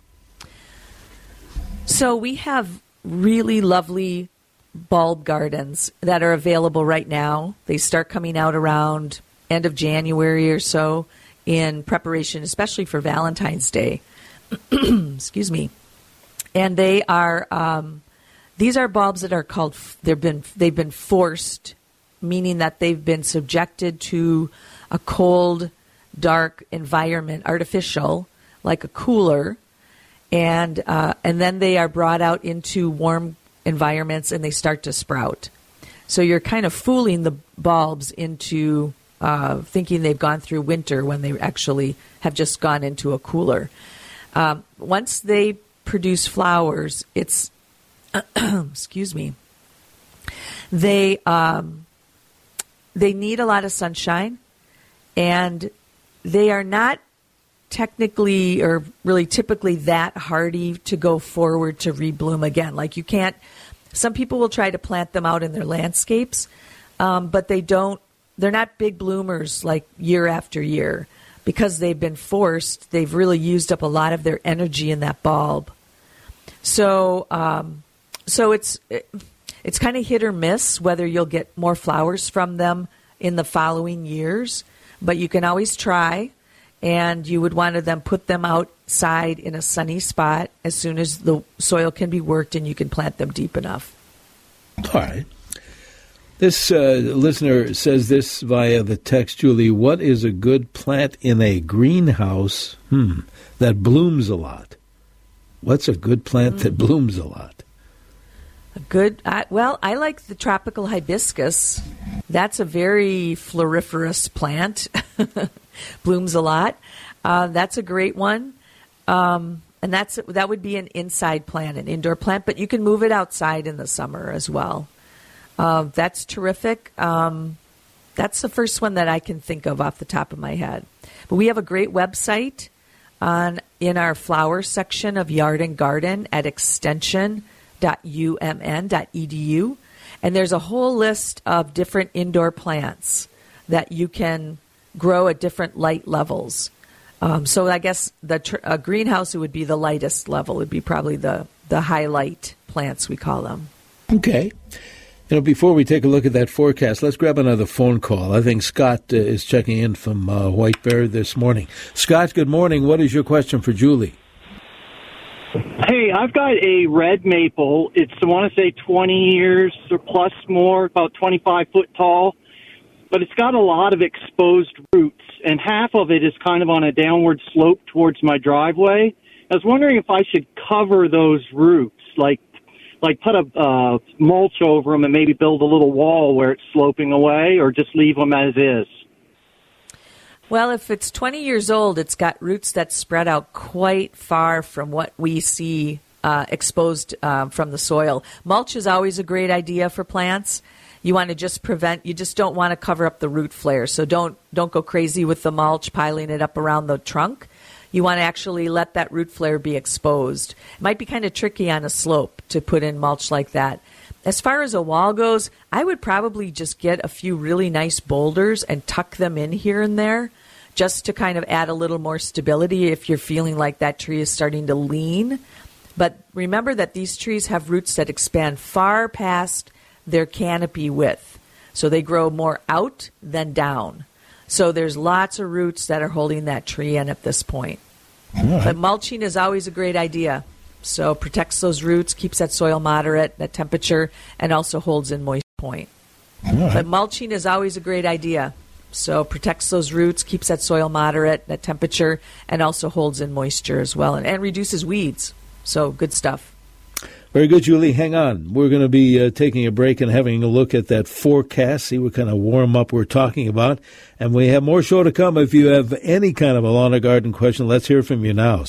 So we have really lovely bulb gardens that are available right now. They start coming out around end of January or so in preparation, especially for Valentine's Day. Excuse me. And they are these are bulbs that are called they've been forced, meaning that they've been subjected to a cold, dark environment, artificial, like a cooler, and then they are brought out into warm environments and they start to sprout. So you're kind of fooling the bulbs into thinking they've gone through winter when they actually have just gone into a cooler. Once they produce flowers, it's excuse me. They need a lot of sunshine, and they are not technically or really typically that hardy to go forward to rebloom again. Like you can't. Some people will try to plant them out in their landscapes, but they're not big bloomers like year after year because they've been forced. They've really used up a lot of their energy in that bulb. So it's kind of hit or miss whether you'll get more flowers from them in the following years, but you can always try, and you would want to then put them outside in a sunny spot as soon as the soil can be worked and you can plant them deep enough. All right. This listener says this via the text, Julie: what is a good plant in a greenhouse that blooms a lot? What's a good plant that blooms a lot? I like the tropical hibiscus. That's a very floriferous plant. Blooms a lot. That's a great one. And that would be an inside plant, an indoor plant, but you can move it outside in the summer as well. That's terrific. That's the first one that I can think of off the top of my head. But we have a great website in our flower section of Yard and Garden at extension.umn.edu. And there's a whole list of different indoor plants that you can grow at different light levels. So I guess a greenhouse, it would be the lightest level. It would be probably the high light plants, we call them. Okay. Before we take a look at that forecast, let's grab another phone call. I think Scott is checking in from White Bear this morning. Scott, good morning. What is your question for Julie? Hey, I've got a red maple. It's, I want to say 20 years or plus more, about 25 foot tall. But it's got a lot of exposed roots, and half of it is kind of on a downward slope towards my driveway. I was wondering if I should cover those roots, like put a mulch over them and maybe build a little wall where it's sloping away, or just leave them as is. Well, if it's 20 years old, it's got roots that spread out quite far from what we see exposed from the soil. Mulch is always a great idea for plants. You want to just you just don't want to cover up the root flare. So don't go crazy with the mulch, piling it up around the trunk. You want to actually let that root flare be exposed. It might be kind of tricky on a slope to put in mulch like that. As far as a wall goes, I would probably just get a few really nice boulders and tuck them in here and there just to kind of add a little more stability if you're feeling like that tree is starting to lean. But remember that these trees have roots that expand far past their canopy width. So they grow more out than down. So there's lots of roots that are holding that tree in at this point. Right. But mulching is always a great idea. So protects those roots, keeps that soil moderate, that temperature, and also holds in moist point. Right. But mulching is always a great idea. So protects those roots, keeps that soil moderate, that temperature, and also holds in moisture as well, and reduces weeds. So good stuff. Very good, Julie. Hang on. We're going to be taking a break and having a look at that forecast, see what kind of warm-up we're talking about. And we have more show to come. If you have any kind of a lawn or garden question, let's hear from you now.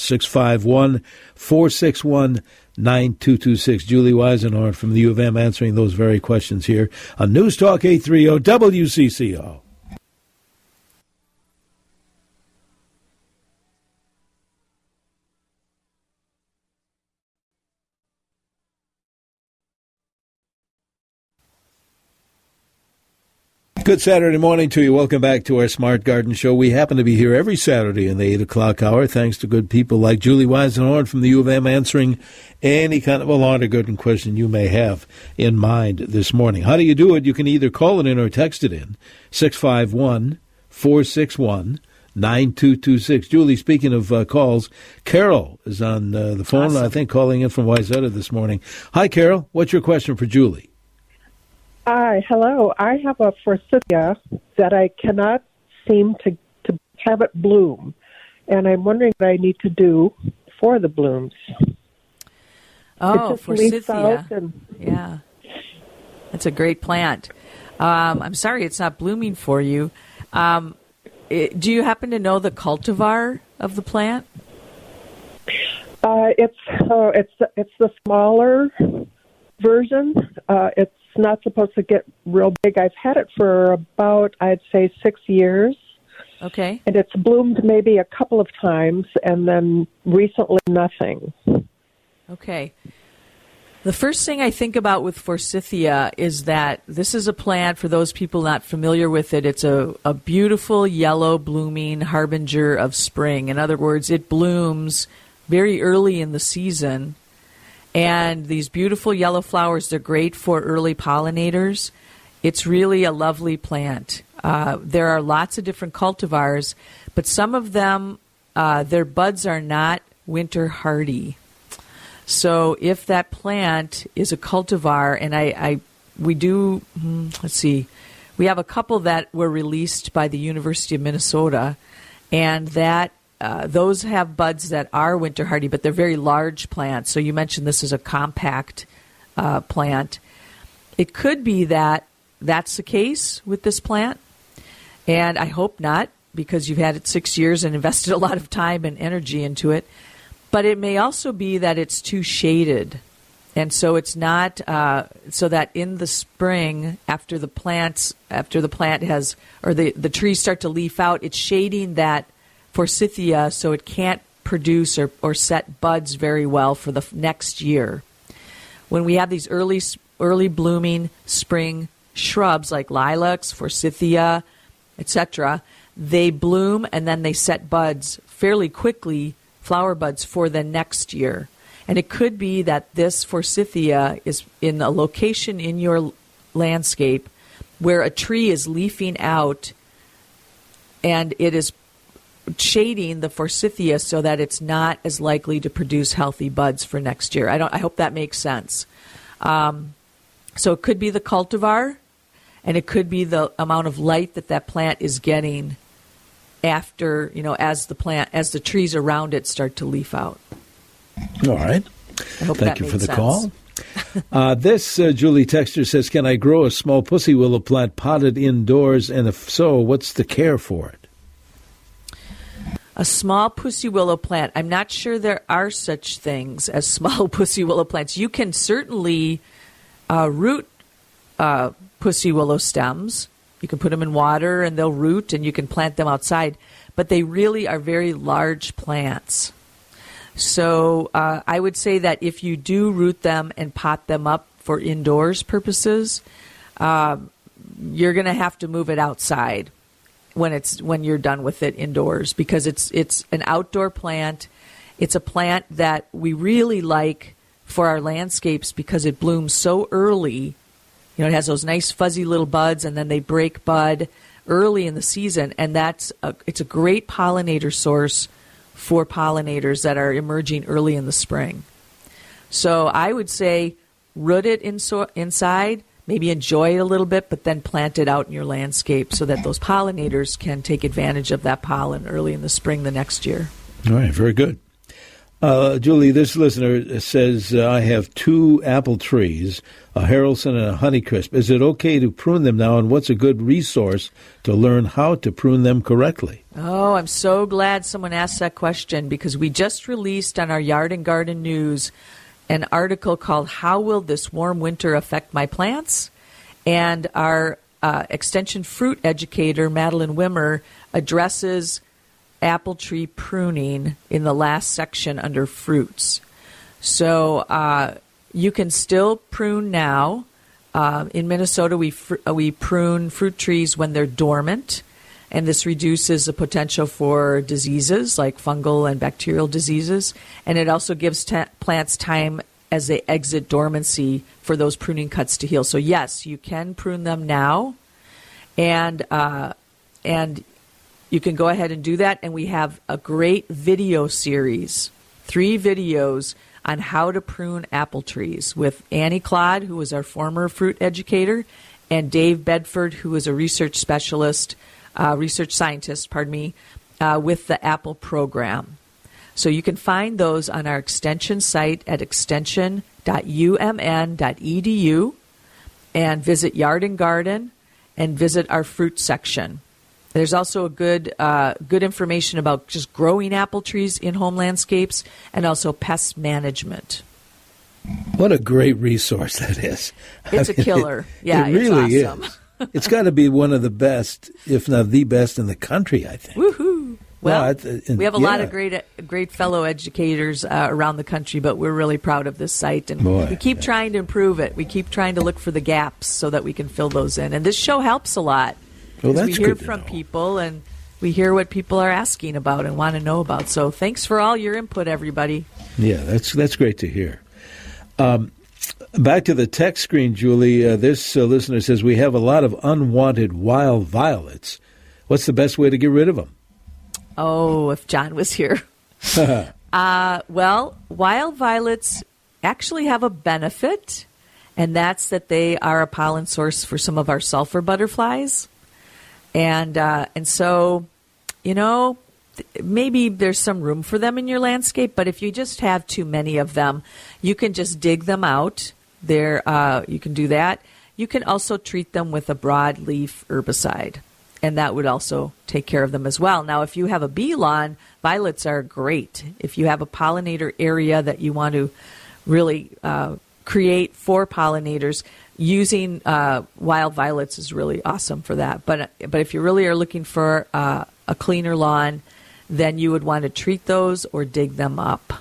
651-461-9226. Julie Weisenhorn from the U of M answering those very questions here on News Talk 830 WCCO. Good Saturday morning to you. Welcome back to our Smart Garden Show. We happen to be here every Saturday in the 8 o'clock hour, thanks to good people like Julie Weisenhorn from the U of M answering any kind of a lawn or garden question you may have in mind this morning. How do you do it? You can either call it in or text it in, 651-461-9226. Julie, speaking of calls, Carol is on the phone, awesome. I think calling in from Wayzata this morning. Hi, Carol. What's your question for Julie? Hi, hello. I have a forsythia that I cannot seem to have it bloom, and I'm wondering what I need to do for the blooms. Oh, forsythia. Yeah. That's a great plant. I'm sorry it's not blooming for you. Do you happen to know the cultivar of the plant? It's the smaller version. It's not supposed to get real big. I've had it for about, I'd say, 6 years. Okay. And it's bloomed maybe a couple of times, and then recently nothing. Okay. The first thing I think about with forsythia is that this is a plant, for those people not familiar with it, it's a beautiful yellow blooming harbinger of spring. In other words, it blooms very early in the season. And these beautiful yellow flowers, they're great for early pollinators. It's really a lovely plant. There are lots of different cultivars, but some of them, their buds are not winter hardy. So if that plant is a cultivar, and we have a couple that were released by the University of Minnesota, and that those have buds that are winter hardy, but they're very large plants. So you mentioned this is a compact plant. It could be that that's the case with this plant, and I hope not, because you've had it 6 years and invested a lot of time and energy into it. But it may also be that it's too shaded, and so it's not so that in the spring, after the plant has, or the trees start to leaf out, it's shading that forsythia, so it can't produce or set buds very well for the next year. When we have these early blooming spring shrubs like lilacs, forsythia, etc., they bloom and then they set buds fairly quickly, flower buds for the next year. And it could be that this forsythia is in a location in your landscape where a tree is leafing out and it is shading the forsythia so that it's not as likely to produce healthy buds for next year. I hope that makes sense. So it could be the cultivar, and it could be the amount of light that plant is getting after, as the trees around it start to leaf out. All right. I hope Thank you for the sense. call. This Julie Texter says, can I grow a small pussy willow plant potted indoors? And if so, what's the care for it? A small pussy willow plant. I'm not sure there are such things as small pussy willow plants. You can certainly root pussy willow stems. You can put them in water and they'll root, and you can plant them outside. But they really are very large plants. So I would say that if you do root them and pot them up, for indoors purposes, you're going to have to move it outside when you're done with it indoors, because it's an outdoor plant. It's a plant that we really like for our landscapes because it blooms so early. You know, it has those nice fuzzy little buds, and then they break bud early in the season, and it's a great pollinator source for pollinators that are emerging early in the spring. So I would say root it inside, maybe enjoy it a little bit, but then plant it out in your landscape so that those pollinators can take advantage of that pollen early in the spring the next year. All right, very good. Julie, this listener says, I have 2 apple trees, a Haralson and a Honeycrisp. Is it okay to prune them now, and what's a good resource to learn how to prune them correctly? Oh, I'm so glad someone asked that question, because we just released on our Yard and Garden News an article called How Will This Warm Winter Affect My Plants? And our extension fruit educator, Madeline Wimmer, addresses apple tree pruning in the last section under fruits. So you can still prune now. In Minnesota, we prune fruit trees when they're dormant, and this reduces the potential for diseases like fungal and bacterial diseases, and it also gives plants time as they exit dormancy for those pruning cuts to heal. So yes, you can prune them now, and you can go ahead and do that. And we have a great video series, 3 videos on how to prune apple trees with Annie Clodd, who was our former fruit educator, and Dave Bedford, who is a research scientist, with the Apple program. So you can find those on our extension site at extension.umn.edu, and visit Yard and Garden and visit our fruit section. There's also a good information about just growing apple trees in home landscapes, and also pest management. What a great resource that is. It's a killer. It really it's awesome. is. It's got to be one of the best, if not the best in the country, I think. Woohoo! Well, we have a lot of great fellow educators around the country, but we're really proud of this site, and we keep trying to improve it. We keep trying to look for the gaps so that we can fill those in. And this show helps a lot. Well, that's we hear from people, and we hear what people are asking about and want to know about. So thanks for all your input, everybody. Yeah, that's great to hear. Back to the text screen, Julie. This listener says, we have a lot of unwanted wild violets. What's the best way to get rid of them? Oh, if John was here. Well, wild violets actually have a benefit, and that's that they are a pollen source for some of our sulfur butterflies. And so, maybe there's some room for them in your landscape, but if you just have too many of them, you can just dig them out. You can do that. You can also treat them with a broadleaf herbicide, and that would also take care of them as well. Now, if you have a bee lawn, violets are great. If you have a pollinator area that you want to really create for pollinators, using wild violets is really awesome for that. But if you really are looking for a cleaner lawn, then you would want to treat those or dig them up.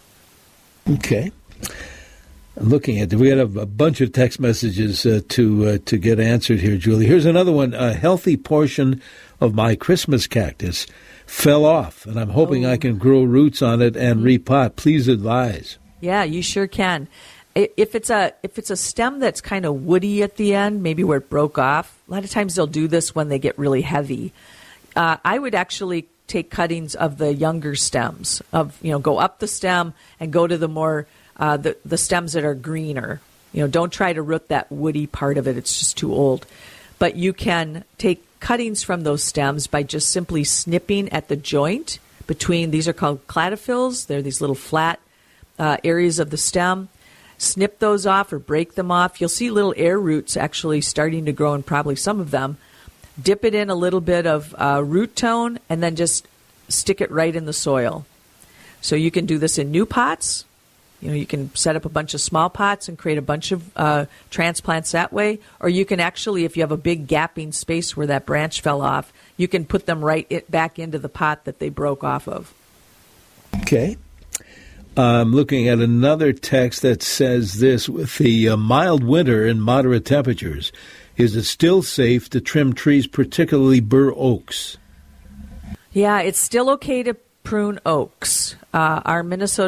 Okay. I'm looking at it. We had a bunch of text messages to get answered here, Julie. Here's another one. A healthy portion of my Christmas cactus fell off, and I'm hoping I can grow roots on it and repot. Please advise. Yeah, you sure can. If it's a stem that's kind of woody at the end, maybe where it broke off, a lot of times they'll do this when they get really heavy. I would actually take cuttings of the younger stems, go up the stem and go to the more the stems that are greener. Don't try to root that woody part of it. It's just too old. But you can take cuttings from those stems by just simply snipping at the joint between, these are called cladophylls. They're these little flat areas of the stem. Snip those off or break them off. You'll see little air roots actually starting to grow in probably some of them. Dip it in a little bit of root tone and then just stick it right in the soil. So you can do this in new pots. You can set up a bunch of small pots and create a bunch of transplants that way. Or you can actually, if you have a big gapping space where that branch fell off, you can put them back into the pot that they broke off of. Okay. I'm looking at another text that says this: with the mild winter and moderate temperatures, is it still safe to trim trees, particularly bur oaks? Yeah, it's still okay to prune oaks. Our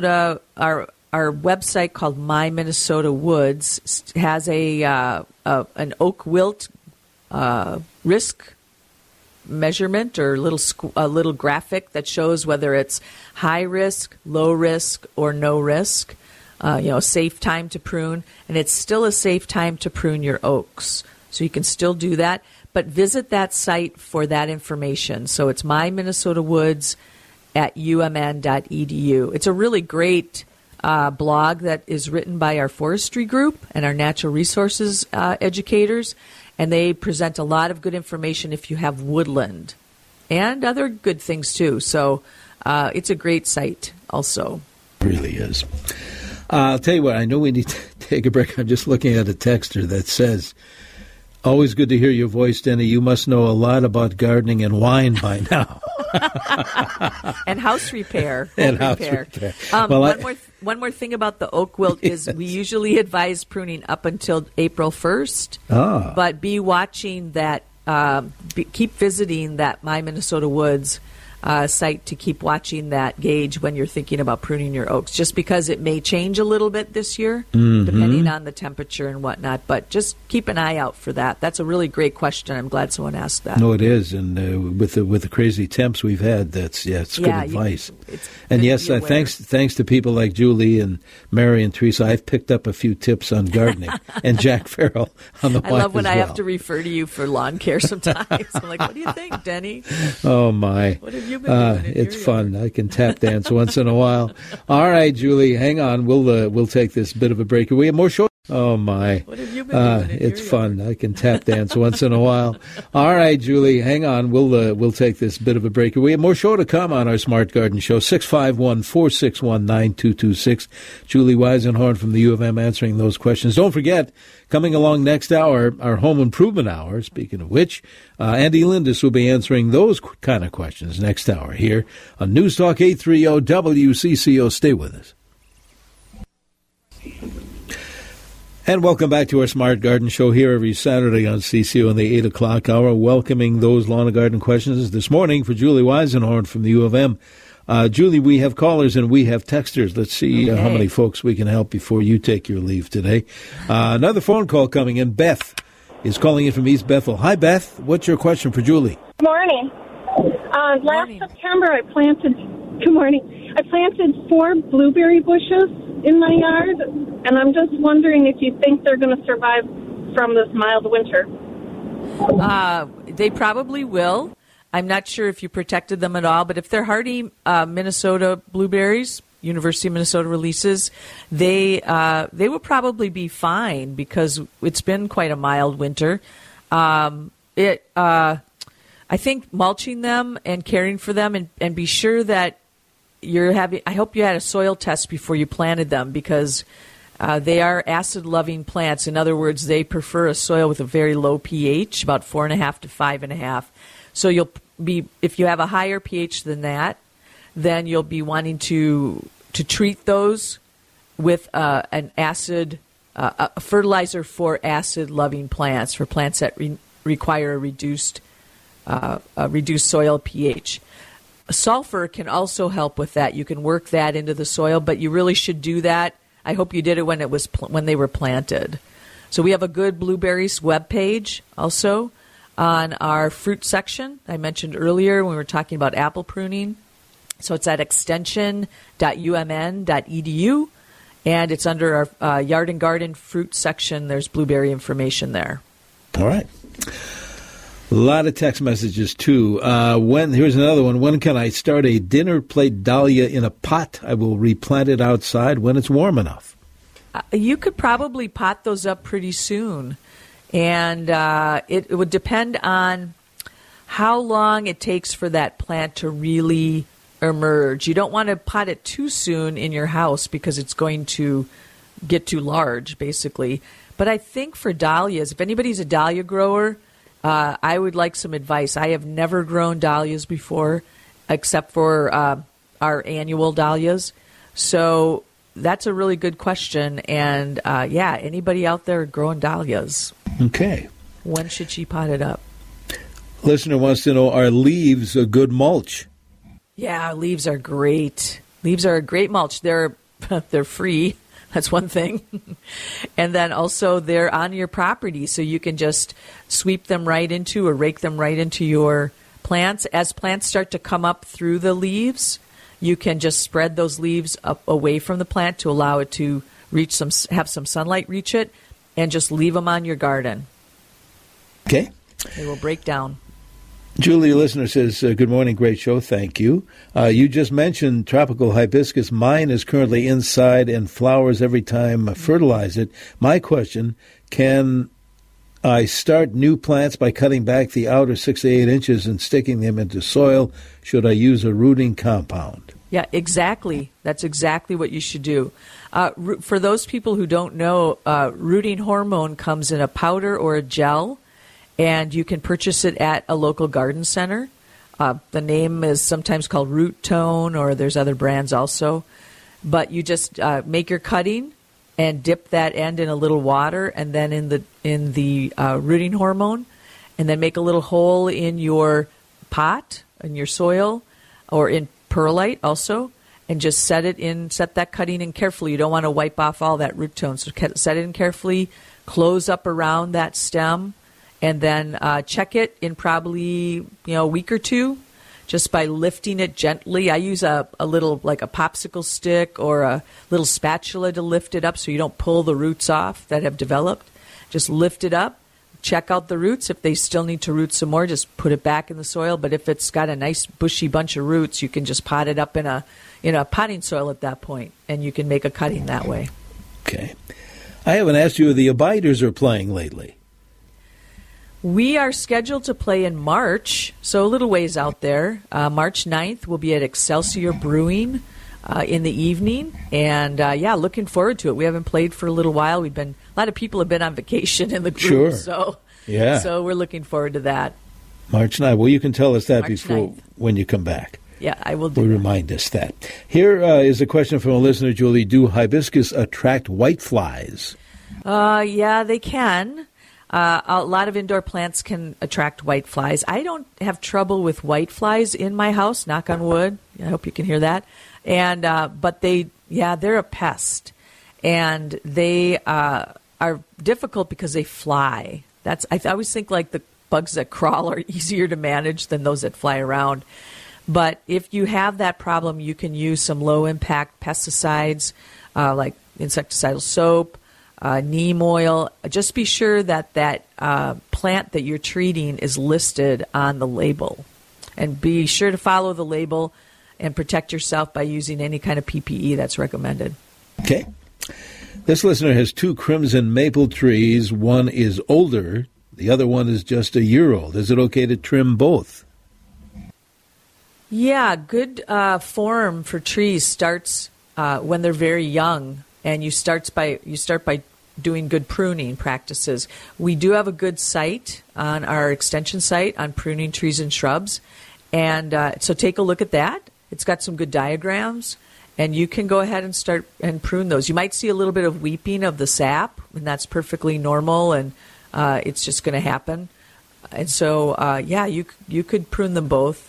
website called My Minnesota Woods has an oak wilt risk measurement or a little graphic that shows whether it's high risk, low risk, or no risk. Safe time to prune, and it's still a safe time to prune your oaks. So you can still do that, but visit that site for that information. So it's My Minnesota Woods at umn.edu. It's a really great blog that is written by our forestry group and our natural resources educators, and they present a lot of good information if you have woodland and other good things too. So it's a great site also. It really is. I'll tell you what, I know we need to take a break. I'm just looking at a texter that says, always good to hear your voice, Denny. You must know a lot about gardening and wine by now. And house repair. Repair. One more thing about the oak wilt is we usually advise pruning up until April 1st. But be watching that, keep visiting that My Minnesota Woods site to keep watching that gauge when you're thinking about pruning your oaks, just because it may change a little bit this year, depending on the temperature and whatnot. But just keep an eye out for that. That's a really great question. I'm glad someone asked that. No, it is. And with the crazy temps we've had, it's good advice. And yes, thanks to people like Julie and Mary and Teresa, I've picked up a few tips on gardening, and Jack Farrell on the wine. I love when I have to refer to you for lawn care sometimes. I'm like, what do you think, Denny? Oh, my. What have you been doing? It's fun. I can tap dance once in a while. All right, Julie, hang on. We'll take this bit of a break. We have more shows. Oh, my. What have you been doing? It's fun. I can tap dance once in a while. All right, Julie, hang on. We'll take this bit of a break. We have more show to come on our Smart Garden Show. 651-461-9226. Julie Weisenhorn from the U of M answering those questions. Don't forget, coming along next hour, our Home Improvement Hour, speaking of which, Andy Lindis will be answering those kind of questions next hour here on News Talk 830 WCCO. Stay with us. And welcome back to our Smart Garden Show here every Saturday on CCO in the 8 o'clock hour, welcoming those lawn and garden questions this morning for Julie Weisenhorn from the U of M. Julie, we have callers and we have texters. Let's see how many folks we can help before you take your leave today. Another phone call coming in. Beth is calling in from East Bethel. Hi, Beth. What's your question for Julie? Good morning. Last September, I planted 4 blueberry bushes in my yard, and I'm just wondering if you think they're going to survive from this mild winter. They probably will. I'm not sure if you protected them at all, but if they're hardy Minnesota blueberries, University of Minnesota releases, they will probably be fine because it's been quite a mild winter. I think mulching them and caring for them and be sure that I hope you had a soil test before you planted them, because they are acid-loving plants. In other words, they prefer a soil with a very low pH, about 4.5 to 5.5. So if you have a higher pH than that, then you'll be wanting to treat those with an acid, a fertilizer for acid-loving plants, for plants that require a reduced soil pH. Sulfur can also help with that. You can work that into the soil, but you really should do that. I hope you did it when they were planted. So we have a good blueberries webpage also on our fruit section. I mentioned earlier when we were talking about apple pruning. So it's at extension.umn.edu, and it's under our yard and garden fruit section. There's blueberry information there. All right. A lot of text messages, too. Here's another one. When can I start a dinner plate dahlia in a pot? I will replant it outside when it's warm enough. You could probably pot those up pretty soon. And it would depend on how long it takes for that plant to really emerge. You don't want to pot it too soon in your house because it's going to get too large, basically. But I think for dahlias, if anybody's a dahlia grower, I would like some advice. I have never grown dahlias before, except for our annual dahlias. So that's a really good question. And, anybody out there growing dahlias? Okay. When should she pot it up? Listener wants to know, are leaves a good mulch? Yeah, leaves are great. Leaves are a great mulch. They're free. That's one thing. And then also they're on your property, so you can just sweep them right into or rake them right into your plants. As plants start to come up through the leaves, you can just spread those leaves up away from the plant to allow it to have some sunlight reach it, and just leave them on your garden. Okay. They will break down. Julie, listener, says, good morning, great show, thank you. You just mentioned tropical hibiscus. Mine is currently inside and flowers every time I fertilize it. My question, can I start new plants by cutting back the outer 6 to 8 inches and sticking them into soil? Should I use a rooting compound? Yeah, exactly. That's exactly what you should do. For those people who don't know, rooting hormone comes in a powder or a gel, and you can purchase it at a local garden center. The name is sometimes called Root Tone, or there's other brands also. But you just make your cutting and dip that end in a little water, and then in the rooting hormone, and then make a little hole in your pot, in your soil, or in perlite also, and just set that cutting in carefully. You don't want to wipe off all that root tone, so set it in carefully, close up around that stem, and then check it in probably a week or two, just by lifting it gently. I use a little, like a popsicle stick or a little spatula to lift it up so you don't pull the roots off that have developed. Just lift it up, check out the roots. If they still need to root some more, just put it back in the soil. But if it's got a nice bushy bunch of roots, you can just pot it up in a potting soil at that point, and you can make a cutting that way. Okay. I haven't asked you if the abiders are playing lately. We are scheduled to play in March, so a little ways out there. March 9th, we'll be at Excelsior Brewing in the evening, and looking forward to it. We haven't played for a little while. A lot of people have been on vacation in the group, so we're looking forward to that. March 9th. Well, you can tell us that March before 9th. When you come back. Yeah, I will do We'll that. remind us that. Here is a question from a listener, Julie. Do hibiscus attract whiteflies? Yeah, they can. A lot of indoor plants can attract whiteflies. I don't have trouble with whiteflies in my house, knock on wood. I hope you can hear that. And but they're a pest, and they are difficult because they fly. I always think like the bugs that crawl are easier to manage than those that fly around. But if you have that problem, you can use some low-impact pesticides like insecticidal soap, neem oil. Just be sure that plant that you're treating is listed on the label. And be sure to follow the label and protect yourself by using any kind of PPE that's recommended. Okay. This listener has 2 crimson maple trees. One is older. The other one is just a year old. Is it okay to trim both? Yeah, good form for trees starts when they're very young, and you start by doing good pruning practices. We do have a good site on our extension site on pruning trees and shrubs, and so take a look at that. It's got some good diagrams, and you can go ahead and start and prune those. You might see a little bit of weeping of the sap, and that's perfectly normal, and it's just going to happen. And so, you could prune them both.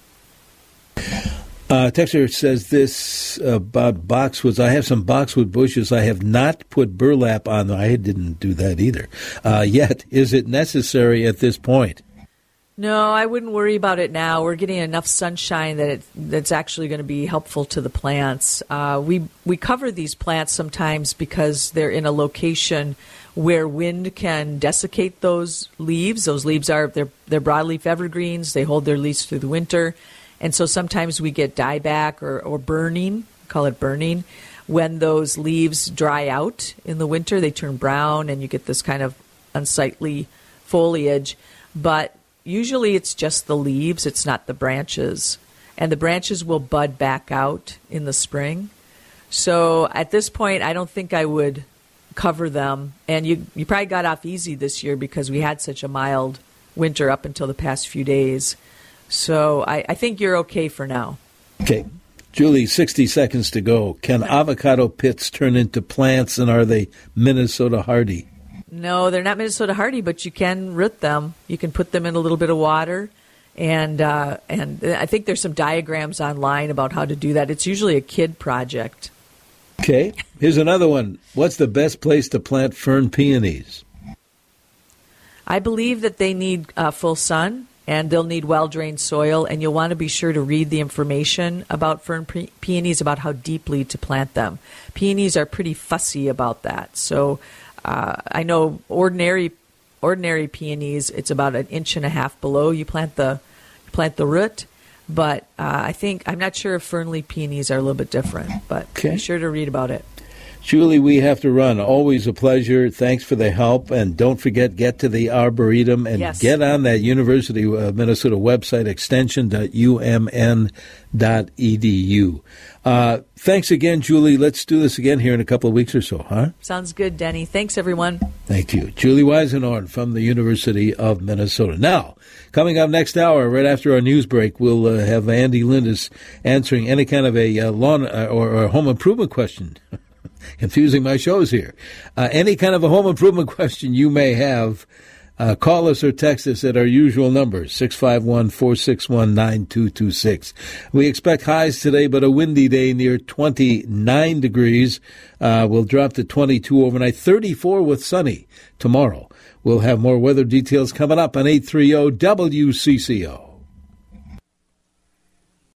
Texter says this about boxwoods. I have some boxwood bushes. I have not put burlap on them. I didn't do that either. Yet, is it necessary at this point? No, I wouldn't worry about it now. We're getting enough sunshine that that's actually going to be helpful to the plants. We cover these plants sometimes because they're in a location where wind can desiccate those leaves. Those leaves they're broadleaf evergreens. They hold their leaves through the winter. And so sometimes we get dieback or burning, call it burning, when those leaves dry out in the winter. They turn brown and you get this kind of unsightly foliage. But usually it's just the leaves, it's not the branches. And the branches will bud back out in the spring. So at this point, I don't think I would cover them. And you probably got off easy this year because we had such a mild winter up until the past few days. So I think you're okay for now. Okay. Julie, 60 seconds to go. Can avocado pits turn into plants, and are they Minnesota hardy? No, they're not Minnesota hardy, but you can root them. You can put them in a little bit of water, and I think there's some diagrams online about how to do that. It's usually a kid project. Okay, here's another one. What's the best place to plant fern peonies? I believe that they need full sun, and they'll need well-drained soil, and you'll want to be sure to read the information about fern peonies, about how deeply to plant them. Peonies are pretty fussy about that. So I know ordinary peonies, it's about 1.5 inches below you plant the root, but I'm not sure if fernleaf peonies are a little bit different, but be sure to read about it. Julie, we have to run. Always a pleasure. Thanks for the help. And don't forget, get to the Arboretum and get on that University of Minnesota website, extension.umn.edu. Thanks again, Julie. Let's do this again here in a couple of weeks or so, huh? Sounds good, Denny. Thanks, everyone. Thank you. Julie Weisenhorn from the University of Minnesota. Now, coming up next hour, right after our news break, we'll have Andy Lindis answering any kind of a lawn or home improvement question. Confusing my shows here. Any kind of a home improvement question you may have, call us or text us at our usual number, 651-461-9226. We expect highs today, but a windy day near 29 degrees. We'll drop to 22 overnight, 34 with sunny tomorrow. We'll have more weather details coming up on 830 WCCO.